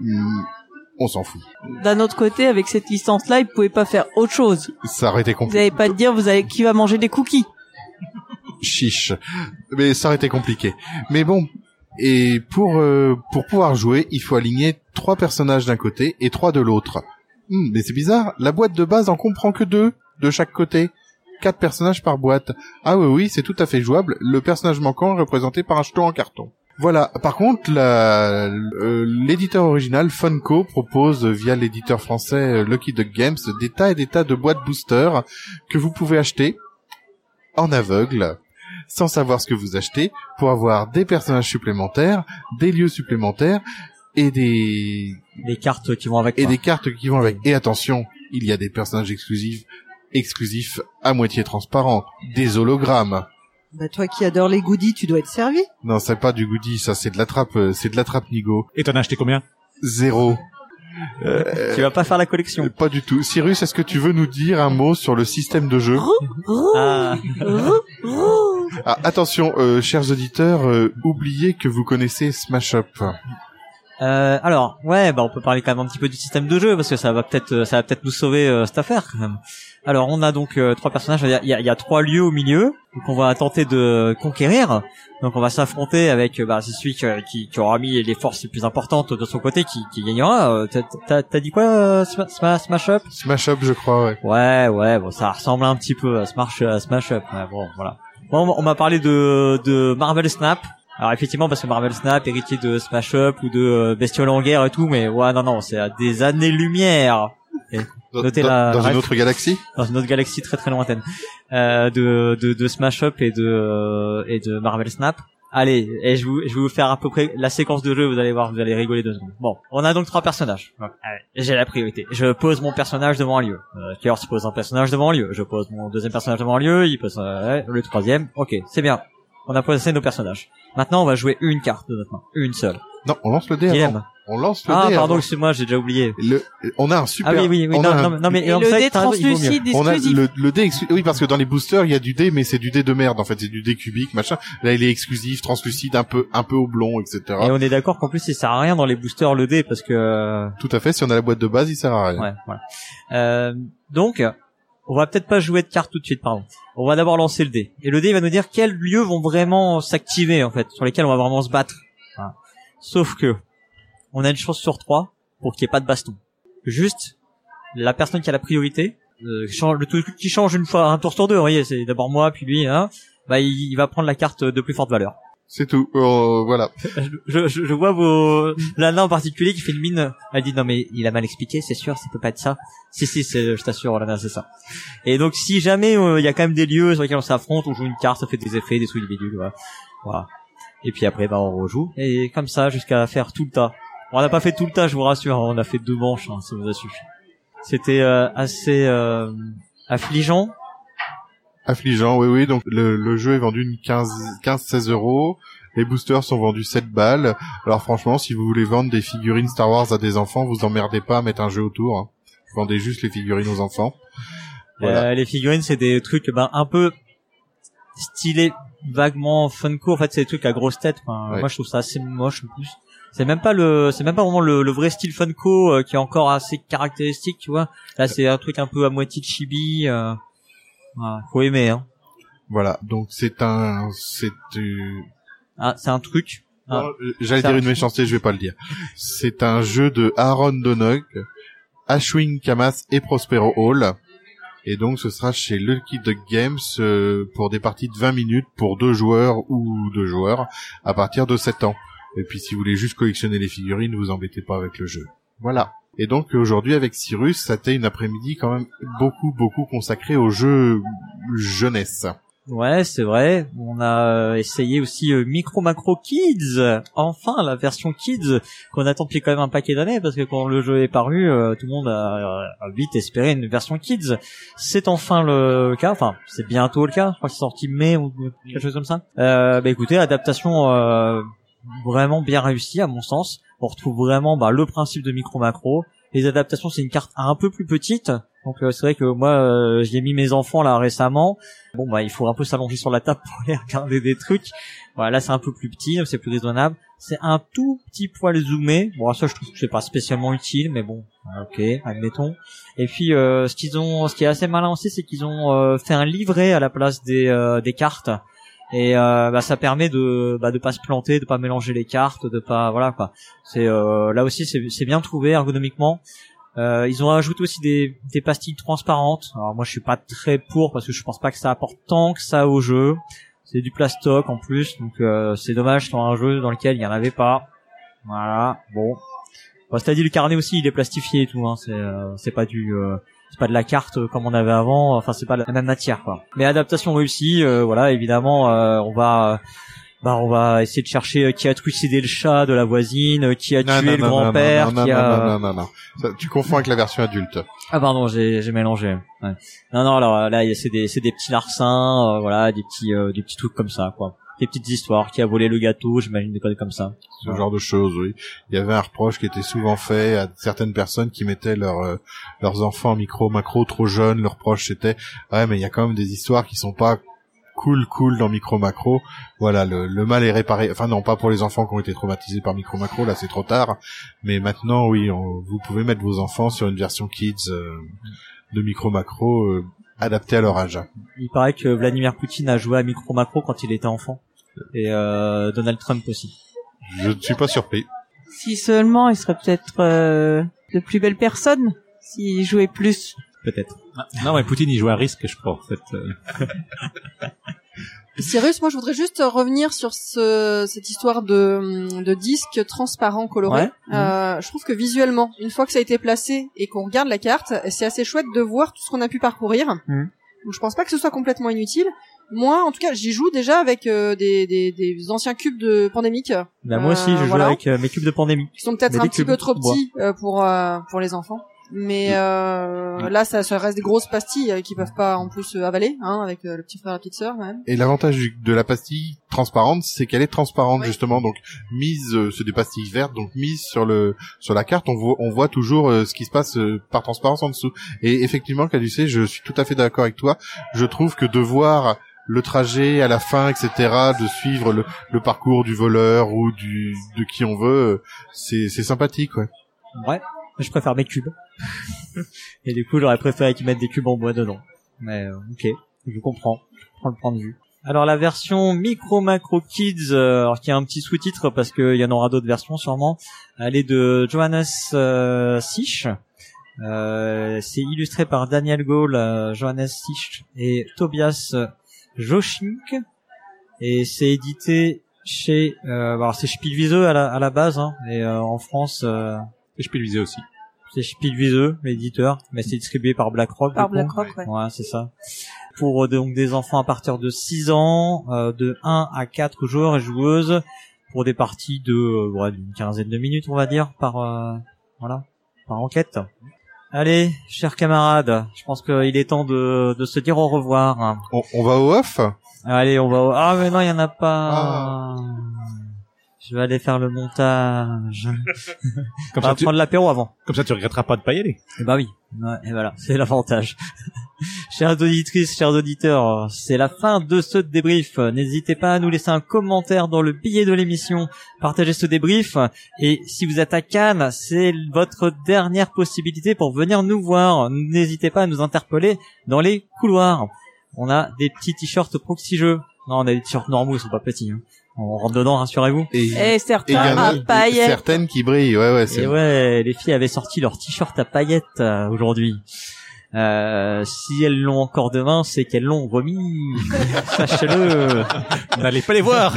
S2: On s'en fout.
S3: D'un autre côté, avec cette licence-là, ils pouvaient pas faire autre chose.
S2: Ça aurait été compliqué.
S3: Vous allez pas te dire, vous allez, qui va manger des cookies?
S2: Chiche. Mais ça aurait été compliqué. Mais bon. Et pour euh, pour pouvoir jouer, il faut aligner trois personnages d'un côté et trois de l'autre. Hum, mais c'est bizarre, la boîte de base en comprend que deux de chaque côté. Quatre personnages par boîte. Ah oui, oui, c'est tout à fait jouable. Le personnage manquant est représenté par un jeton en carton. Voilà. Par contre, la, euh, l'éditeur original Funko propose via l'éditeur français Lucky Duck Games des tas et des tas de boîtes booster que vous pouvez acheter en aveugle, sans savoir ce que vous achetez, pour avoir des personnages supplémentaires, des lieux supplémentaires et des
S1: des cartes qui vont avec.
S2: Et
S1: quoi.
S2: des cartes qui vont avec. Et attention, il y a des personnages exclusifs, exclusifs à moitié transparents, des hologrammes.
S7: Bah toi qui adores les goodies, tu dois être servi.
S2: Non, c'est pas du goodie, ça c'est de la trappe, c'est de la trappe Nigo.
S6: Et t'en as acheté combien?
S2: Zéro. Euh,
S1: tu vas pas faire la collection.
S2: Pas du tout. Cyrus, est-ce que tu veux nous dire un mot sur le système de jeu?
S1: Ah.
S2: Ah, attention, euh, chers auditeurs, euh, oubliez que vous connaissez Smash Up.
S1: Euh, alors, ouais, bah on peut parler quand même un petit peu du système de jeu parce que ça va peut-être, ça va peut-être nous sauver euh, cette affaire quand même. Alors, on a donc euh, trois personnages. Il y a, il y a, il y a trois lieux au milieu qu'on va tenter de conquérir. Donc, on va s'affronter avec bah, c'est celui qui, qui, qui aura mis les forces les plus importantes de son côté qui, qui gagnera. Euh, t'as, t'as, t'as dit quoi, euh, Smash, Smash Up?
S2: Smash Up, je crois. Ouais.
S1: Ouais, ouais. Bon, ça ressemble un petit peu à Smash, à Smash Up. Ouais, bon, voilà. Bon, on m'a parlé de, de Marvel Snap. Alors effectivement parce que Marvel Snap héritier de Smash Up ou de euh, Bestioles en guerre et tout, mais ouais non non c'est à des années-lumière.
S2: Dans,
S1: Notez
S2: dans,
S1: la,
S2: dans
S1: bref,
S2: une autre galaxie.
S1: Dans une autre galaxie très très lointaine euh, de, de de Smash Up et de euh, et de Marvel Snap. Allez, et je vous je vais vous faire à peu près la séquence de jeu. Vous allez voir, vous allez rigoler deux secondes. Bon, on a donc trois personnages. Ouais. Allez, j'ai la priorité. Je pose mon personnage devant un lieu. Euh, Kers pose un personnage devant un lieu. Je pose mon deuxième personnage devant un lieu. Il pose euh, le troisième. Ok, c'est bien. On a posé nos personnages. Maintenant, on va jouer une carte de notre main. Une seule.
S2: Non, on lance le dé
S1: Qui
S2: avant.
S1: aime.
S2: On lance le
S1: ah,
S2: dé
S1: pardon,
S2: avant.
S1: excuse-moi, j'ai déjà oublié.
S2: Le, on a un super...
S1: Ah oui, oui, oui,
S2: on
S1: non,
S2: a un-
S1: non, non, mais...
S3: Et
S1: en
S3: le
S1: fait,
S3: dé
S1: t'as raison, il vaut mieux.
S3: translucide
S2: On a
S3: exclusif.
S2: le, le dé exclu- oui, parce que dans les boosters, il y a du dé, mais c'est du dé de merde, en fait. C'est du dé cubique, machin. Là, il est exclusif, translucide, un peu, un peu oblong, et cetera.
S1: Et on est d'accord qu'en plus, il sert à rien dans les boosters, le dé, parce que...
S2: Tout à fait. Si on a la boîte de base, il sert à rien.
S1: Ouais, voilà. Euh, donc, on va peut-être pas jouer de cartes tout de suite, pardon. On va d'abord lancer le dé. Et le dé va nous dire quels lieux vont vraiment s'activer, en fait, sur lesquels on va vraiment se battre. Voilà. Sauf que, on a une chance sur trois pour qu'il n'y ait pas de baston. Juste, la personne qui a la priorité, euh, change, le truc qui change une fois, un tour sur deux, vous voyez, c'est d'abord moi, puis lui, hein, bah, il, il va prendre la carte de plus forte valeur.
S2: C'est tout. Euh, voilà.
S1: Je, je, je vois vos, Lana en particulier qui fait une mine, elle dit non mais il a mal expliqué, c'est sûr, ça peut pas être ça. Si si, c'est, je t'assure, Lana, c'est ça. Et donc si jamais il euh, y a quand même des lieux sur lesquels on s'affronte, on joue une carte, ça fait des effets, des trucs bidules, voilà. Voilà. Et puis après, bah, on rejoue. Et comme ça, jusqu'à faire tout le tas. On n'a pas fait tout le tas, je vous rassure. On a fait deux manches, hein, ça nous a suffi. C'était euh, assez euh, affligeant.
S2: Affligeant, oui, oui. Donc, le, le jeu est vendu une quinze, quinze, seize euros. Les boosters sont vendus sept balles. Alors, franchement, si vous voulez vendre des figurines Star Wars à des enfants, vous emmerdez pas à mettre un jeu autour. Hein. Vous vendez juste les figurines aux enfants. Voilà.
S1: Euh, les figurines, c'est des trucs, ben, un peu stylés, vaguement Funko. En fait, c'est des trucs à grosse tête. Enfin,
S2: ouais.
S1: Moi, je trouve ça assez moche en plus. C'est même pas le, c'est même pas vraiment le, le vrai style Funko euh, qui est encore assez caractéristique, tu vois. Là, c'est un truc un peu à moitié chibi. Euh, voilà, faut aimer, hein.
S2: Voilà. Donc c'est un, c'est. Euh...
S1: Ah, c'est un truc. Ah.
S2: Non, j'allais dire une méchanceté, je vais pas le dire. C'est un jeu de Aaron Donogh, Ashwin Kamas et Prospero Hall. Et donc ce sera chez Lucky Duck Games euh, pour des parties de vingt minutes pour deux joueurs ou deux joueurs à partir de sept ans. Et puis si vous voulez juste collectionner les figurines, ne vous embêtez pas avec le jeu. Voilà. Et donc aujourd'hui avec Cyrus, ça a été une après-midi quand même beaucoup beaucoup consacrée au jeu jeunesse.
S1: Ouais, c'est vrai. On a essayé aussi euh, Micro Macro Kids. Enfin, la version Kids qu'on attend depuis quand même un paquet d'années parce que quand le jeu est paru, euh, tout le monde a, a vite espéré une version Kids. C'est enfin le cas. Enfin, c'est bientôt le cas. Je crois que c'est sorti mai ou quelque chose comme ça. Euh, bah écoutez, adaptation euh, vraiment bien réussie à mon sens. On retrouve vraiment bah, le principe de Micro Macro. Les adaptations, c'est une carte un peu plus petite. Donc euh, c'est vrai que moi euh, j'y ai mis mes enfants là récemment. Bon bah il faut un peu s'allonger sur la table pour aller regarder des trucs. Voilà, là c'est un peu plus petit, c'est plus raisonnable. C'est un tout petit poil zoomé. Bon ça je trouve que c'est pas spécialement utile, mais bon, ok, admettons. Et puis euh, ce qu'ils ont, ce qui est assez malin aussi, c'est qu'ils ont euh, fait un livret à la place des euh, des cartes. Et euh, bah ça permet de bah de pas se planter, de pas mélanger les cartes, de pas voilà quoi. C'est euh, là aussi c'est c'est bien trouvé ergonomiquement. Euh, ils ont ajouté aussi des, des pastilles transparentes. Alors moi je suis pas très pour parce que je pense pas que ça apporte tant que ça au jeu. C'est du plastoc en plus, donc euh, c'est dommage sur un jeu dans lequel il y en avait pas. Voilà, bon. Bon, c'est-à-dire le carnet aussi il est plastifié et tout. Hein. C'est euh, c'est pas du euh, c'est pas de la carte comme on avait avant. Enfin c'est pas la même matière quoi. Mais adaptation réussie. Euh, voilà évidemment euh, on va bah on va essayer de chercher qui a trucidé le chat de la voisine, qui a
S2: non,
S1: tué
S2: non,
S1: le
S2: non,
S1: grand-père,
S2: non, non,
S1: qui
S2: non,
S1: a...
S2: non, non, non, non, ça, tu confonds avec la version adulte.
S1: Ah pardon, j'ai j'ai mélangé. Ouais. Non non, alors là c'est des c'est des petits larcins, euh, voilà, des petits euh, des petits trucs comme ça quoi. des petites histoires, qui a volé le gâteau, j'imagine des conneries comme ça.
S2: Ce genre de choses, oui. Il y avait un reproche qui était souvent fait à certaines personnes qui mettaient leurs euh, leurs enfants micro macro trop jeunes. Le reproche c'était ouais mais il y a quand même des histoires qui sont pas cool cool dans micro macro. Voilà, le, le mal est réparé. Enfin non, pas pour les enfants qui ont été traumatisés par micro macro, là c'est trop tard. Mais maintenant oui, on, vous pouvez mettre vos enfants sur une version kids euh, de micro macro euh, adaptée à leur âge.
S1: Il paraît que Vladimir Poutine a joué à micro macro quand il était enfant et euh, Donald Trump aussi.
S2: Je ne suis pas surpris.
S3: Si seulement il serait peut-être euh, de plus belles personnes s'il jouait plus.
S1: Peut-être.
S6: Non, mais Poutine, il joue à risque, je crois, en fait.
S5: Cyrus, moi, je voudrais juste revenir sur ce, cette histoire de, de disques transparents colorés.
S1: Ouais.
S5: Euh, je trouve que visuellement, une fois que ça a été placé et qu'on regarde la carte, c'est assez chouette de voir tout ce qu'on a pu parcourir.
S1: Mmh.
S5: Donc, je pense pas que ce soit complètement inutile. Moi, en tout cas, j'y joue déjà avec euh, des, des, des anciens cubes de Pandémique.
S1: Bah, moi aussi, je joue
S5: voilà.
S1: avec euh, mes cubes de Pandémie.
S5: Qui sont peut-être
S1: Mais
S5: un
S1: des
S5: petit
S1: cubes
S5: peu trop
S1: de bois.
S5: petits euh, pour euh, pour les enfants. Mais euh, là, ça, ça reste des grosses pastilles euh, qui peuvent pas en plus euh, avaler, hein, avec euh, le petit frère et la petite sœur, quand même.
S2: Et l'avantage du- de la pastille transparente, c'est qu'elle est transparente
S5: Ouais.
S2: justement. Donc mise, euh, c'est des pastilles vertes, donc mise sur le sur la carte, on voit on voit toujours euh, ce qui se passe euh, par transparence en dessous. Et effectivement, Caducé, je suis tout à fait d'accord avec toi. Je trouve que de voir le trajet à la fin, et cetera, de suivre le, le parcours du voleur ou du de qui on veut, euh, c'est c'est sympathique, ouais.
S1: Ouais. Je préfère mes cubes. Et du coup, j'aurais préféré qu'ils mettent des cubes en bois dedans. Mais euh, ok, je comprends. Je comprends le point de vue. Alors la version Micro Macro Kids, euh, alors qui a un petit sous-titre parce qu'il y en aura d'autres versions sûrement, elle est de Johannes euh, Sich. Euh, c'est illustré par Daniel Gaulle, euh, Johannes Sich et Tobias Joschink. Et c'est édité chez... Euh, alors c'est Spielwiese à la, à la base, hein, et euh, en France... Euh,
S6: Et je peux le viser aussi.
S1: c'est Spielwiese, l'éditeur, mais c'est distribué par BlackRock.
S3: Par
S1: du coup.
S3: BlackRock, ouais.
S1: Ouais, c'est ça. Pour euh, donc des enfants à partir de six ans, euh, de un à quatre joueurs et joueuses, pour des parties de euh, ouais, d'une quinzaine de minutes, on va dire, par euh, voilà, par enquête. Allez, chers camarades, je pense qu'il est temps de, de se dire au revoir.
S2: On, on va au off.
S1: Allez, on va... au- Ah, mais non, il y en a pas...
S2: Ah.
S1: Je vais aller faire le montage.
S6: Comme
S1: On va
S6: ça, tu,
S1: prendre l'apéro avant.
S6: comme ça, tu regretteras pas de pas y aller.
S1: Eh bah oui, ouais, et voilà, c'est l'avantage. Chères auditrices, chers auditeurs, c'est la fin de ce débrief. N'hésitez pas à nous laisser un commentaire dans le billet de l'émission, partagez ce débrief, et si vous êtes à Cannes, c'est votre dernière possibilité pour venir nous voir. N'hésitez pas à nous interpeller dans les couloirs. On a des petits t-shirts proxy jeux. Non, on a des t-shirts normaux, ils sont pas petits, hein. On rentre dedans, rassurez-vous.
S2: Et
S3: Et
S2: et il y
S3: certains
S2: en a
S3: à paillettes.
S2: certaines qui brillent, ouais ouais. C'est
S1: Et ouais, les filles avaient sorti leur t-shirt à paillettes euh, aujourd'hui. Euh, si elles l'ont encore demain, c'est qu'elles l'ont remis. Sachez-le.
S6: N'allez pas les voir.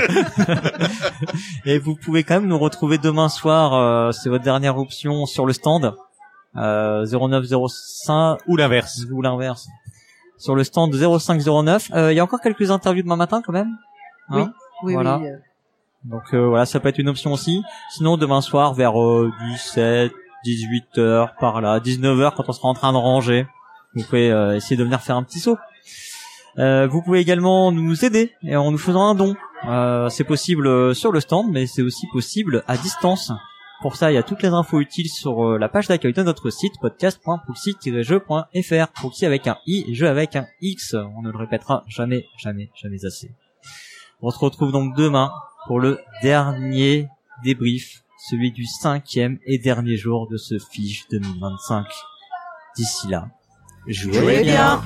S1: Et vous pouvez quand même nous retrouver demain soir. Euh, c'est votre dernière option sur le stand. Euh, zéro neuf zéro cinq
S6: Ou l'inverse.
S1: ou l'inverse. Sur le stand zéro cinq zéro neuf. Euh, Il y a encore quelques interviews demain matin quand même. Hein
S3: Oui,
S1: Voilà.
S3: oui. euh,
S1: Donc euh, voilà, ça peut être une option aussi. Sinon demain soir vers euh, dix-sept, dix-huit heures par là, dix-neuf heures quand on sera en train de ranger, vous pouvez euh, essayer de venir faire un petit saut. Euh, vous pouvez également nous aider et en nous faisant un don. Euh, c'est possible euh, sur le stand, mais c'est aussi possible à distance. Pour ça, il y a toutes les infos utiles sur euh, la page d'accueil de notre site podcast point poulsy tiret jeu point f r. Poulsy avec un i et jeu avec un x. On ne le répétera jamais, jamais, jamais assez. On se retrouve donc demain pour le dernier débrief, celui du cinquième et dernier jour de ce Fige deux mille vingt-cinq. D'ici là, jouez,
S3: Jouez bien.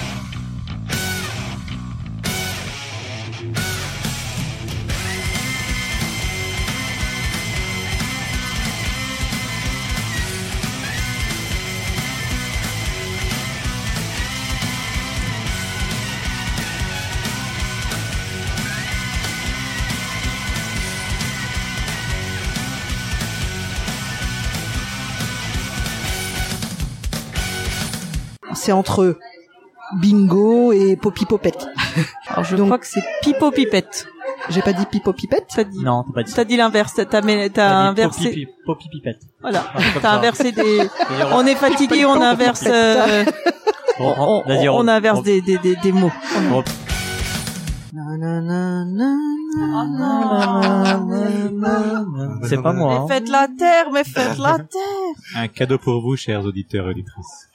S7: C'est entre Bingo et Poppy Popette.
S3: Alors je
S7: Donc-
S3: crois que c'est Pipo Pipette.
S7: J'ai pas dit Pipo Pipette?
S3: T'as dit,
S1: Non, t'as pas dit ça.
S3: t'as dit l'inverse. T'as, t'as, t'as
S1: T'as dit
S3: inversé.
S1: Poppy, Poppy Pipette.
S3: Voilà.
S1: Ah, comme
S3: T'as
S1: ça.
S3: inversé des.
S1: D'ailleurs,
S3: On est fatigué, on inverse. euh,
S1: on-
S3: on,
S1: vas-y,
S3: on
S1: on-
S3: inverse
S1: on-
S3: des, des, des, des mots.
S1: on-
S7: Na, na, na, na,
S1: C'est pas moi.
S3: Mais
S1: Hein.
S3: faites la terre, mais faites la terre.
S6: Un cadeau pour vous, chers auditeurs et auditrices.